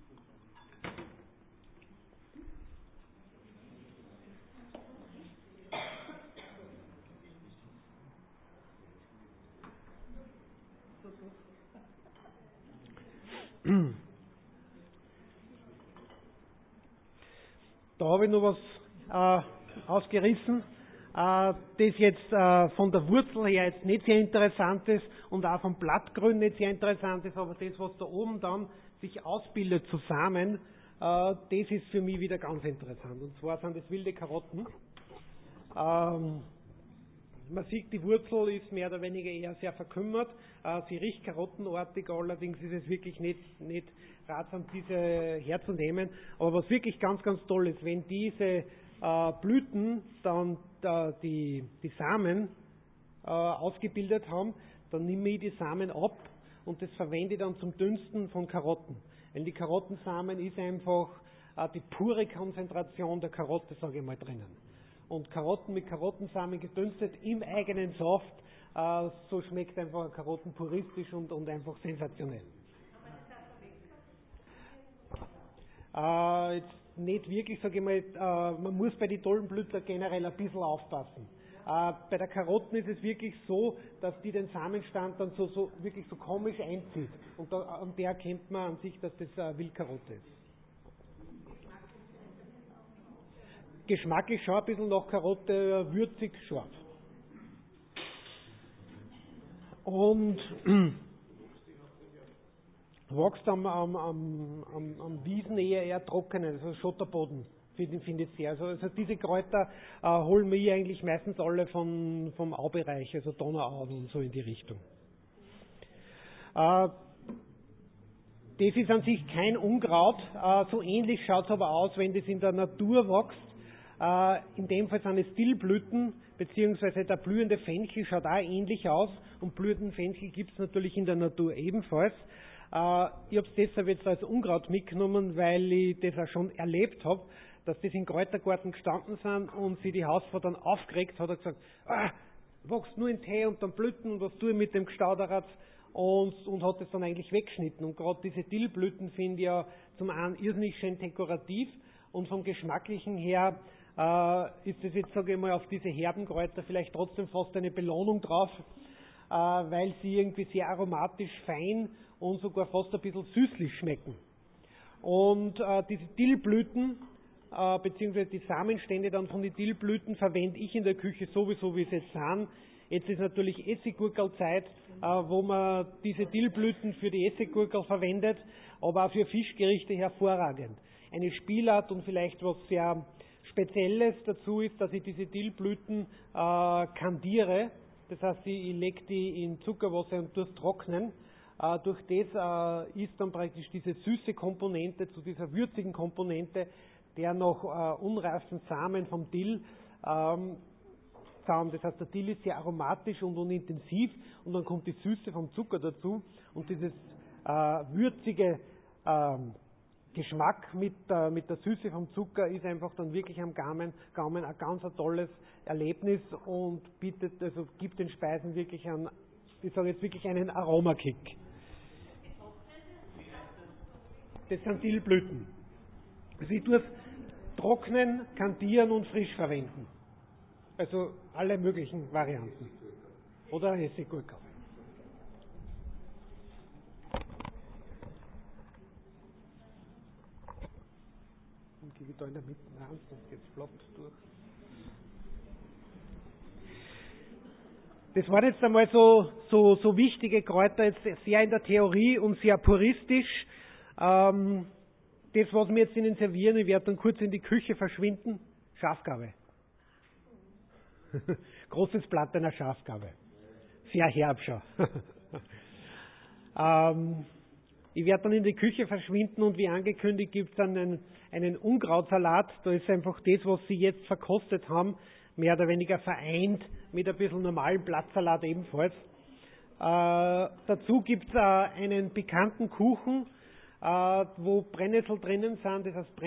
Da habe ich noch was äh, ausgerissen, äh, das jetzt äh, von der Wurzel her jetzt nicht sehr interessant ist und auch vom Blattgrün nicht sehr interessant ist, aber das, was da oben dann sich ausbildet zu Samen, äh, das ist für mich wieder ganz interessant. Und zwar sind das wilde Karotten. Ähm, Man sieht, die Wurzel ist mehr oder weniger eher sehr verkümmert. Äh, sie riecht karottenartig, allerdings ist es wirklich nicht, nicht ratsam, diese herzunehmen. Aber was wirklich ganz, ganz toll ist, wenn diese äh, Blüten dann äh, die, die Samen äh, ausgebildet haben, dann nehme ich die Samen ab und das verwende ich dann zum Dünsten von Karotten. Weil die Karottensamen ist einfach äh, die pure Konzentration der Karotte, sage ich mal, drinnen. Und Karotten mit Karottensamen gedünstet im eigenen Saft, äh, so schmeckt einfach Karotten puristisch und, und einfach sensationell. Äh, jetzt nicht wirklich, sage ich mal, äh, man muss bei den Doldenblütler generell ein bisschen aufpassen. Äh, bei der Karotten ist es wirklich so, dass die den Samenstand dann so, so wirklich so komisch einzieht. Und da, an der erkennt man an sich, dass das äh, Wildkarotte ist. Geschmacklich schon ein bisschen nach Karotte, würzig, scharf. Und wächst am, am, am, am Wiesen eher, eher trockenen, also Schotterboden, finde find ich sehr. Also, also diese Kräuter äh, holen wir eigentlich meistens alle von, vom Aubereich, also Donauau und so in die Richtung. Äh, das ist an sich kein Unkraut, äh, so ähnlich schaut es aber aus, wenn das in der Natur wächst. In dem Fall sind es Dillblüten, beziehungsweise der blühende Fenchel schaut auch ähnlich aus und blühenden Fenchel gibt es natürlich in der Natur ebenfalls. Ich habe es deshalb jetzt als Unkraut mitgenommen, weil ich das auch schon erlebt habe, dass das im Kräutergarten gestanden sind und sie die Hausfrau dann aufgeregt hat und gesagt, ah, wächst nur in Tee und dann Blüten und was tue ich mit dem Gestauderat und, und hat das dann eigentlich weggeschnitten. Und gerade diese Dillblüten finde ich ja zum einen irrsinnig schön dekorativ und vom Geschmacklichen her äh, ist das jetzt, sage ich mal, auf diese Herbenkräuter vielleicht trotzdem fast eine Belohnung drauf, äh, weil sie irgendwie sehr aromatisch, fein und sogar fast ein bisschen süßlich schmecken. Und äh, diese Dillblüten, äh, beziehungsweise die Samenstände dann von den Dillblüten verwende ich in der Küche sowieso, wie sie jetzt sind. Jetzt ist natürlich Essiggurkelzeit, äh, wo man diese Dillblüten für die Essiggurkel verwendet, aber auch für Fischgerichte hervorragend. Eine Spielart und vielleicht was sehr Spezielles dazu ist, dass ich diese Dillblüten äh, kandiere. Das heißt, ich, ich lege die in Zuckerwasser und durchtrocknen. Äh, durch das äh, ist dann praktisch diese süße Komponente zu dieser würzigen Komponente, der noch äh, unreifen Samen vom Dill ähm, zusammen. Das heißt, der Dill ist sehr aromatisch und unintensiv und dann kommt die Süße vom Zucker dazu und dieses äh, würzige äh, Geschmack mit, äh, mit der Süße vom Zucker ist einfach dann wirklich am Gaumen, Gaumen ein ganz ein tolles Erlebnis und bietet, also gibt den Speisen wirklich einen, ich sage jetzt wirklich einen Aromakick. Das sind Dillblüten. Also ich tue es trocknen, kandieren und frisch verwenden. Also alle möglichen Varianten. Oder Essiggurkel. Und gebe ich da in der Mitte rein, sonst geht es flott durch. Das waren jetzt einmal so, so, so wichtige Kräuter, jetzt sehr in der Theorie und sehr puristisch. Ähm, das, was wir jetzt Ihnen servieren, ich werde dann kurz in die Küche verschwinden. Schafgabe. Großes Blatt einer Schafgabe. Sehr herb schon. ähm, Ich werde dann in die Küche verschwinden und wie angekündigt gibt es dann einen, einen Unkrautsalat. Da ist einfach das, was Sie jetzt verkostet haben, mehr oder weniger vereint mit ein bisschen normalem Blattsalat ebenfalls. Äh, dazu gibt es äh, einen bekannten Kuchen, äh, wo Brennnessel drinnen sind. Das heißt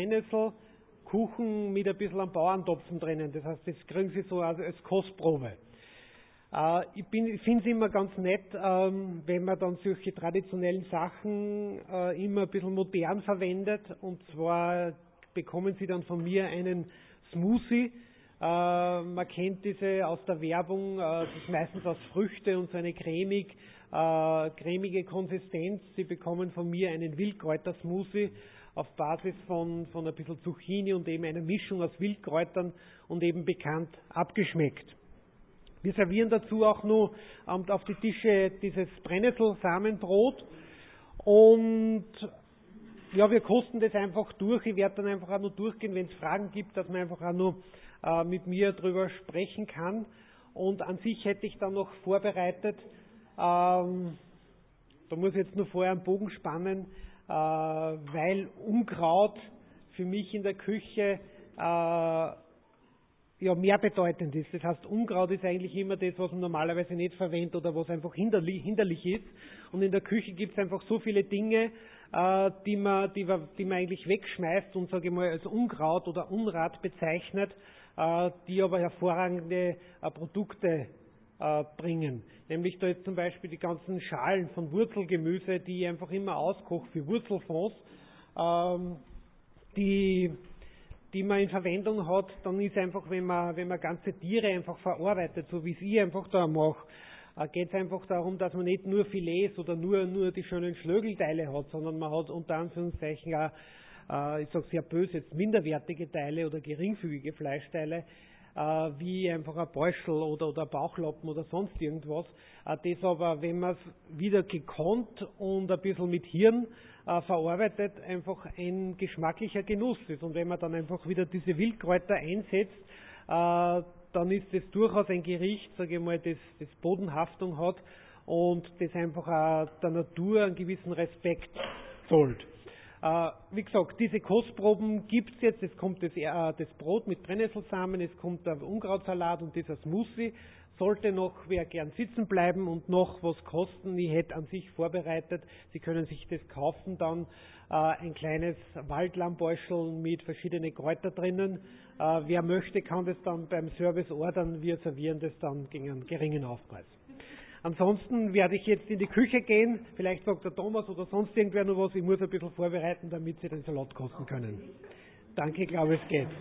Brennnesselkuchen mit ein bisschen am Bauerntopfen drinnen. Das heißt, das kriegen Sie so als, als Kostprobe. Äh, ich ich finde es immer ganz nett, ähm, wenn man dann solche traditionellen Sachen äh, immer ein bisschen modern verwendet. Und zwar bekommen Sie dann von mir einen Smoothie. Äh, man kennt diese aus der Werbung, äh, das ist meistens aus Früchte und so eine cremig, äh, cremige Konsistenz. Sie bekommen von mir einen Wildkräuter-Smoothie auf Basis von, von ein bisschen Zucchini und eben einer Mischung aus Wildkräutern und eben bekannt abgeschmeckt. Wir servieren dazu auch noch ähm, auf die Tische dieses Brennnesselsamenbrot und ja, wir kosten das einfach durch. Ich werde dann einfach auch noch durchgehen, wenn es Fragen gibt, dass man einfach auch noch äh, mit mir darüber sprechen kann. Und an sich hätte ich dann noch vorbereitet, ähm, da muss ich jetzt nur vorher einen Bogen spannen, äh, weil Unkraut für mich in der Küche äh, ja, mehr bedeutend ist. Das heißt, Unkraut ist eigentlich immer das, was man normalerweise nicht verwendet oder was einfach hinderlich, hinderlich ist. Und in der Küche gibt es einfach so viele Dinge, äh, die, man, die, man, die man eigentlich wegschmeißt und, sage ich mal, als Unkraut oder Unrat bezeichnet, äh, die aber hervorragende äh, Produkte äh, bringen. Nämlich da jetzt zum Beispiel die ganzen Schalen von Wurzelgemüse, die ich einfach immer auskoche für Wurzelfonds, ähm, die die man in Verwendung hat, dann ist einfach, wenn man, wenn man ganze Tiere einfach verarbeitet, so wie es ich einfach da mache, äh, geht es einfach darum, dass man nicht nur Filets oder nur, nur die schönen Schlögelteile hat, sondern man hat unter Anführungszeichen auch, äh, ich sage sehr böse, jetzt minderwertige Teile oder geringfügige Fleischteile, äh, wie einfach ein Beuschel oder, oder ein Bauchlappen oder sonst irgendwas. Äh, das aber, wenn man es wieder gekonnt und ein bisschen mit Hirn äh, verarbeitet, einfach ein geschmacklicher Genuss ist. Und wenn man dann einfach wieder diese Wildkräuter einsetzt, äh, dann ist das durchaus ein Gericht, sage ich mal, das, das Bodenhaftung hat und das einfach auch der Natur einen gewissen Respekt zollt. Äh, wie gesagt, diese Kostproben gibt es jetzt. Es kommt das, äh, das Brot mit Brennnesselsamen, es kommt der Unkrautsalat und dieser Smoothie. Sollte noch wer gern sitzen bleiben und noch was kosten, ich hätte an sich vorbereitet, Sie können sich das kaufen, dann äh, ein kleines Waldlammbeuschel mit verschiedenen Kräutern drinnen. Äh, wer möchte, kann das dann beim Service ordern, wir servieren das dann gegen einen geringen Aufpreis. Ansonsten werde ich jetzt in die Küche gehen, vielleicht sagt der Thomas oder sonst irgendwer noch was, ich muss ein bisschen vorbereiten, damit Sie den Salat kosten können. Danke, ich glaube, es geht.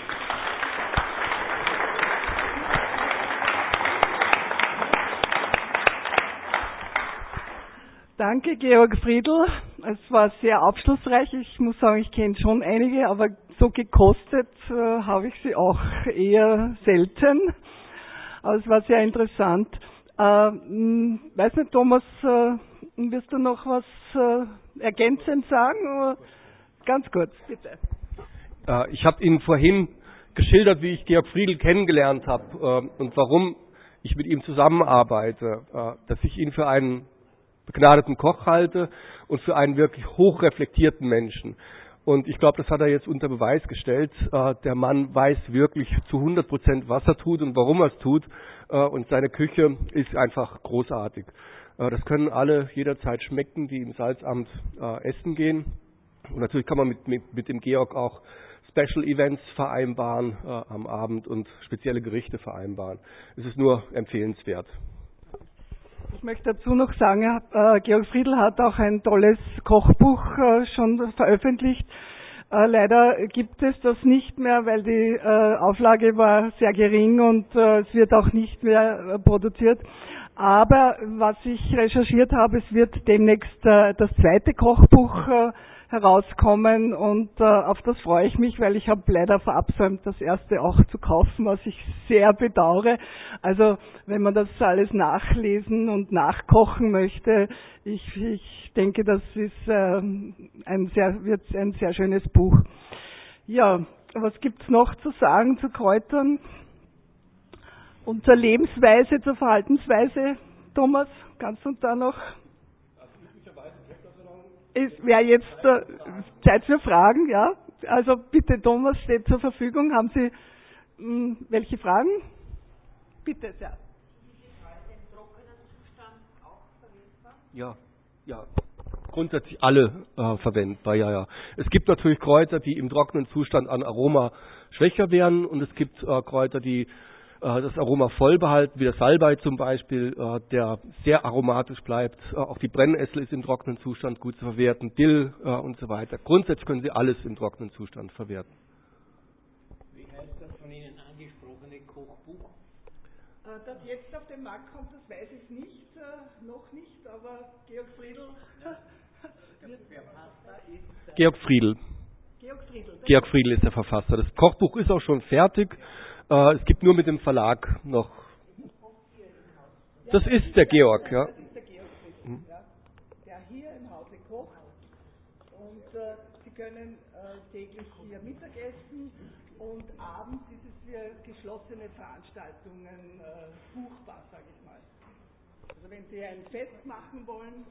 Danke, Georg Friedl. Es war sehr aufschlussreich. Ich muss sagen, ich kenne schon einige, aber so gekostet äh, habe ich sie auch eher selten. Aber es war sehr interessant. Äh, mh, weiß nicht, Thomas, äh, wirst du noch was äh, ergänzend sagen? Oder? Ganz kurz, bitte. Äh, ich habe Ihnen vorhin geschildert, wie ich Georg Friedl kennengelernt habe äh, und warum ich mit ihm zusammenarbeite. Äh, dass ich ihn für einen begnadeten Koch halte und für einen wirklich hochreflektierten Menschen. Und ich glaube, das hat er jetzt unter Beweis gestellt. Äh, der Mann weiß wirklich zu hundert Prozent, was er tut und warum er es tut. Äh, und seine Küche ist einfach großartig. Äh, das können alle jederzeit schmecken, die im Salzamt äh, essen gehen. Und natürlich kann man mit, mit, mit dem Georg auch Special Events vereinbaren äh, am Abend und spezielle Gerichte vereinbaren. Es ist nur empfehlenswert. Ich möchte dazu noch sagen, äh, Georg Friedl hat auch ein tolles Kochbuch äh, schon veröffentlicht. Äh, leider gibt es das nicht mehr, weil die äh, Auflage war sehr gering und äh, es wird auch nicht mehr äh, produziert. Aber was ich recherchiert habe, es wird demnächst äh, das zweite Kochbuch äh, herauskommen und äh, auf das freue ich mich, weil ich habe leider verabsäumt, das erste auch zu kaufen, was ich sehr bedauere. Also wenn man das alles nachlesen und nachkochen möchte, ich, ich denke, das ist äh, ein sehr, wird ein sehr schönes Buch. Ja, was gibt's noch zu sagen zu Kräutern und zur Lebensweise, zur Verhaltensweise? Thomas, kannst du da noch? Es wäre jetzt äh, Zeit für Fragen, ja. Also bitte, Thomas steht zur Verfügung. Haben Sie mh, welche Fragen? Bitte, sehr. Ja, ja. Grundsätzlich alle äh, verwendbar, ja, ja. Es gibt natürlich Kräuter, die im trockenen Zustand an Aroma schwächer werden und es gibt äh, Kräuter, die das Aroma voll behalten, wie der Salbei zum Beispiel, der sehr aromatisch bleibt. Auch die Brennessel ist im trockenen Zustand gut zu verwerten, Dill und so weiter. Grundsätzlich können Sie alles im trockenen Zustand verwerten. Wie heißt das von Ihnen angesprochene Kochbuch? Das jetzt auf den Markt kommt, das weiß ich nicht, noch nicht, aber Georg Friedl. Georg Friedl. Georg Friedl. Georg Friedl ist der Verfasser. Das Kochbuch ist auch schon fertig. Äh, es gibt nur mit dem Verlag noch. Das ist der Georg, ja. Das ist der Georg Friedl, ja, der hier im Hause kocht. Und äh, Sie können äh, täglich hier Mittagessen und abends ist es für geschlossene Veranstaltungen äh, buchbar, sage ich mal. Also wenn Sie ein Fest machen wollen,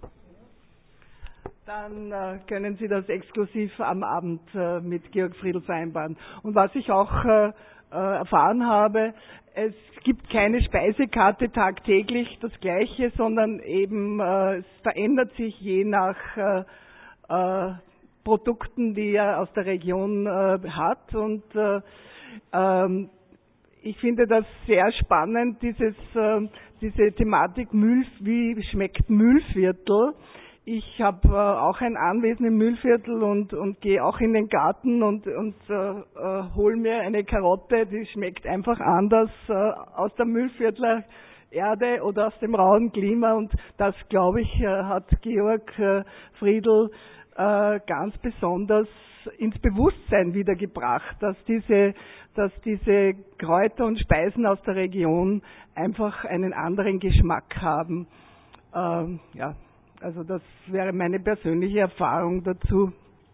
dann äh, können Sie das exklusiv am Abend äh, mit Georg Friedl vereinbaren. Und was ich auch äh, äh, erfahren habe, es gibt keine Speisekarte tagtäglich das Gleiche, sondern eben äh, es verändert sich je nach äh, äh, Produkten, die er aus der Region äh, hat. Und äh, ähm, ich finde das sehr spannend, dieses, äh, diese Thematik Mühl, wie schmeckt Mühlviertel. Ich habe äh, auch ein Anwesen im Mühlviertel und, und gehe auch in den Garten und, und äh, äh, hole mir eine Karotte, die schmeckt einfach anders äh, aus der Mühlviertler Erde oder aus dem rauen Klima. Und das, glaube ich, äh, hat Georg äh, Friedl äh, ganz besonders ins Bewusstsein wiedergebracht, dass diese, dass diese Kräuter und Speisen aus der Region einfach einen anderen Geschmack haben. Ähm, ja. Also das wäre meine persönliche Erfahrung dazu.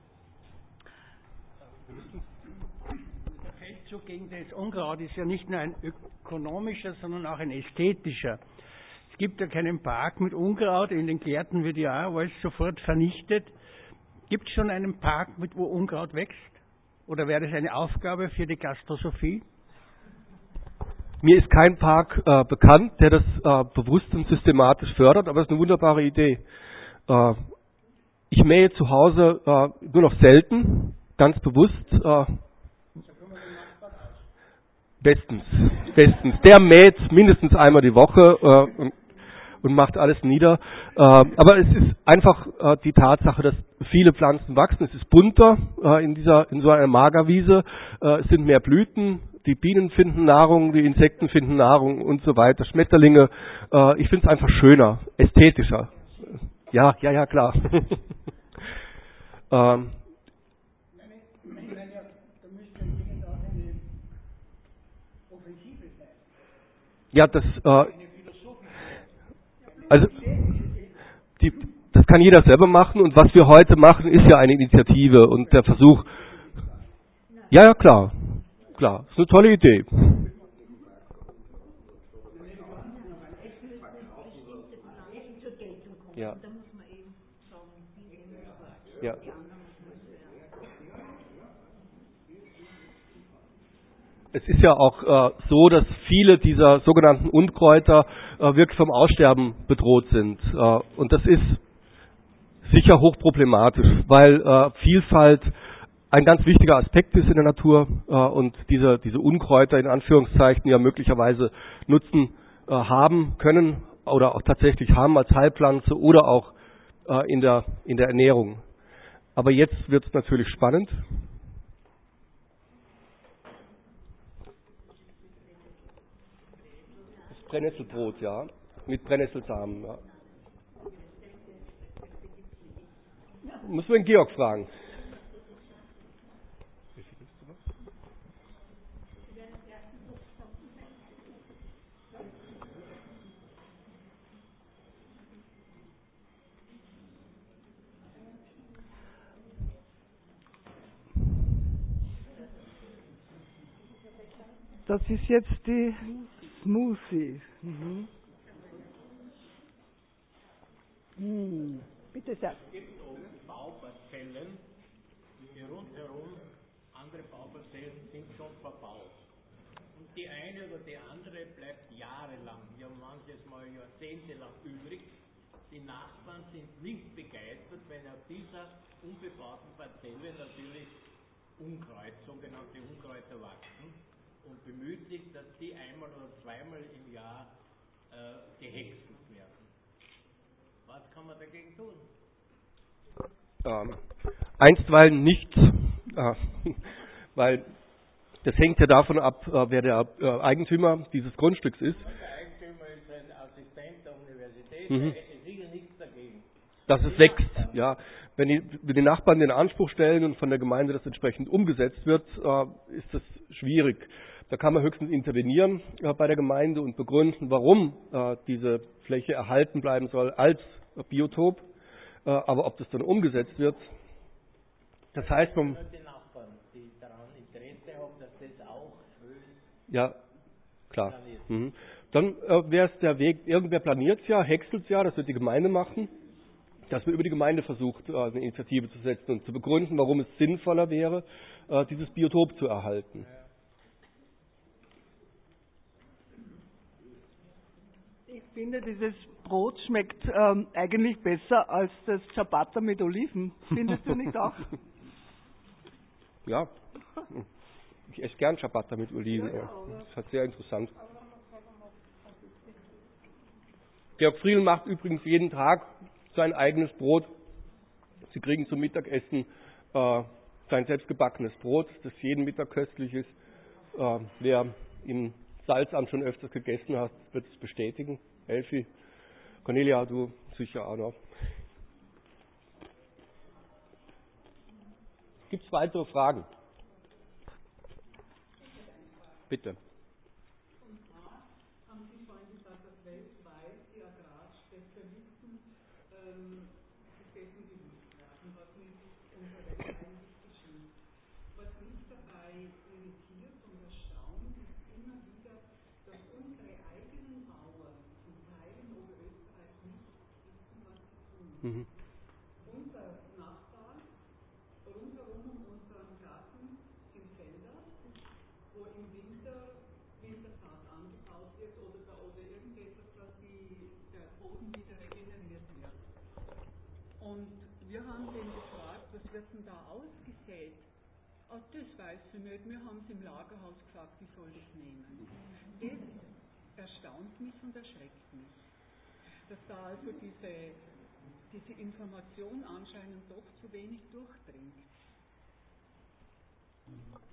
Der Feldzug gegen das Unkraut ist ja nicht nur ein ökonomischer, sondern auch ein ästhetischer. Es gibt ja keinen Park mit Unkraut, in den Gärten wird ja auch alles sofort vernichtet. Gibt es schon einen Park, mit wo Unkraut wächst? Oder wäre das eine Aufgabe für die Gastrosophie? Mir ist kein Park äh, bekannt, der das äh, bewusst und systematisch fördert, aber es ist eine wunderbare Idee. Äh, ich mähe zu Hause äh, nur noch selten, ganz bewusst. Äh, bestens, bestens. Der mäht mindestens einmal die Woche äh, und, und macht alles nieder. Äh, aber es ist einfach äh, die Tatsache, dass viele Pflanzen wachsen. Es ist bunter äh, in dieser in so einer Magerwiese. Äh, es sind mehr Blüten. Die Bienen finden Nahrung, die Insekten finden Nahrung und so weiter, Schmetterlinge. Äh, ich finde es einfach schöner, ästhetischer. Ja, ja, ja, klar. ähm, ja, das, äh, also, die, das kann jeder selber machen und was wir heute machen, ist ja eine Initiative und der Versuch. Ja, ja, klar. Klar, ist eine tolle Idee. Ja. Ja. Es ist ja auch äh, so, dass viele dieser sogenannten Unkräuter äh, wirklich vom Aussterben bedroht sind. Äh, und das ist sicher hochproblematisch, weil äh, Vielfalt ein ganz wichtiger Aspekt ist in der Natur äh, und diese, diese Unkräuter in Anführungszeichen ja möglicherweise Nutzen äh, haben können oder auch tatsächlich haben als Heilpflanze oder auch äh, in der, in der Ernährung. Aber jetzt wird es natürlich spannend. Das Brennnesselbrot, ja, mit Brennnesselsamen. Ja. Müssen wir den Georg fragen. Das ist jetzt die Smoothie. Mhm. Mhm. Bitte sehr. Es gibt oben Bauparzellen, die rundherum andere Bauparzellen sind schon verbaut. Und die eine oder die andere bleibt jahrelang, wir haben manches Mal jahrzehntelang übrig. Die Nachbarn sind nicht begeistert, wenn auf dieser unbebauten Parzelle natürlich Unkreuz, sogenannte Unkräuter wachsen. und bemüht sich, dass die einmal oder zweimal im Jahr äh, gehäckselt werden. Was kann man dagegen tun? Ähm, einstweilen nichts, äh, weil das hängt ja davon ab, äh, wer der äh, Eigentümer dieses Grundstücks ist. Der Eigentümer ist ein Assistent der Universität, Mhm. der hätte sicher nichts dagegen. Dass es wächst, ja. Wenn die, wenn die Nachbarn den Anspruch stellen und von der Gemeinde das entsprechend umgesetzt wird, äh, ist das schwierig. Da kann man höchstens intervenieren äh, bei der Gemeinde und begründen, warum äh, diese Fläche erhalten bleiben soll als Biotop. Äh, aber ob das dann umgesetzt wird, das heißt, man... Nur die Nachbarn, die daran Interesse haben, dass das auch schön Ja, klar. planiert. Mhm. Dann äh, wäre es der Weg, irgendwer planiert es ja, häckselt es ja, das wird die Gemeinde machen, dass man über die Gemeinde versucht, äh, eine Initiative zu setzen und zu begründen, warum es sinnvoller wäre, äh, dieses Biotop zu erhalten. Ich finde, dieses Brot schmeckt ähm, eigentlich besser als das Ciabatta mit Oliven. Findest du nicht auch? Ja, ich esse gern Ciabatta mit Oliven. Ja, das ist halt sehr interessant. Georg Friedl macht übrigens jeden Tag sein eigenes Brot. Sie kriegen zum Mittagessen äh, sein selbstgebackenes Brot, das jeden Mittag köstlich ist. Äh, wer im Salzamt schon öfters gegessen hat, wird es bestätigen. Elfi, Cornelia, du sicher auch noch. Gibt es weitere Fragen? Bitte. Mhm. Unser Nachbar, rundherum um unseren Garten sind Felder, wo im Winter Wintersaat angebaut wird oder, da, oder irgendetwas, dass die, der Boden wieder regeneriert wird. Und wir haben den gefragt, was wird denn da ausgesät? Ach, das weiß ich nicht, wir haben es im Lagerhaus gefragt, ich soll das nehmen. Das erstaunt mich und erschreckt mich, dass da also diese diese Information anscheinend doch zu wenig durchdringt.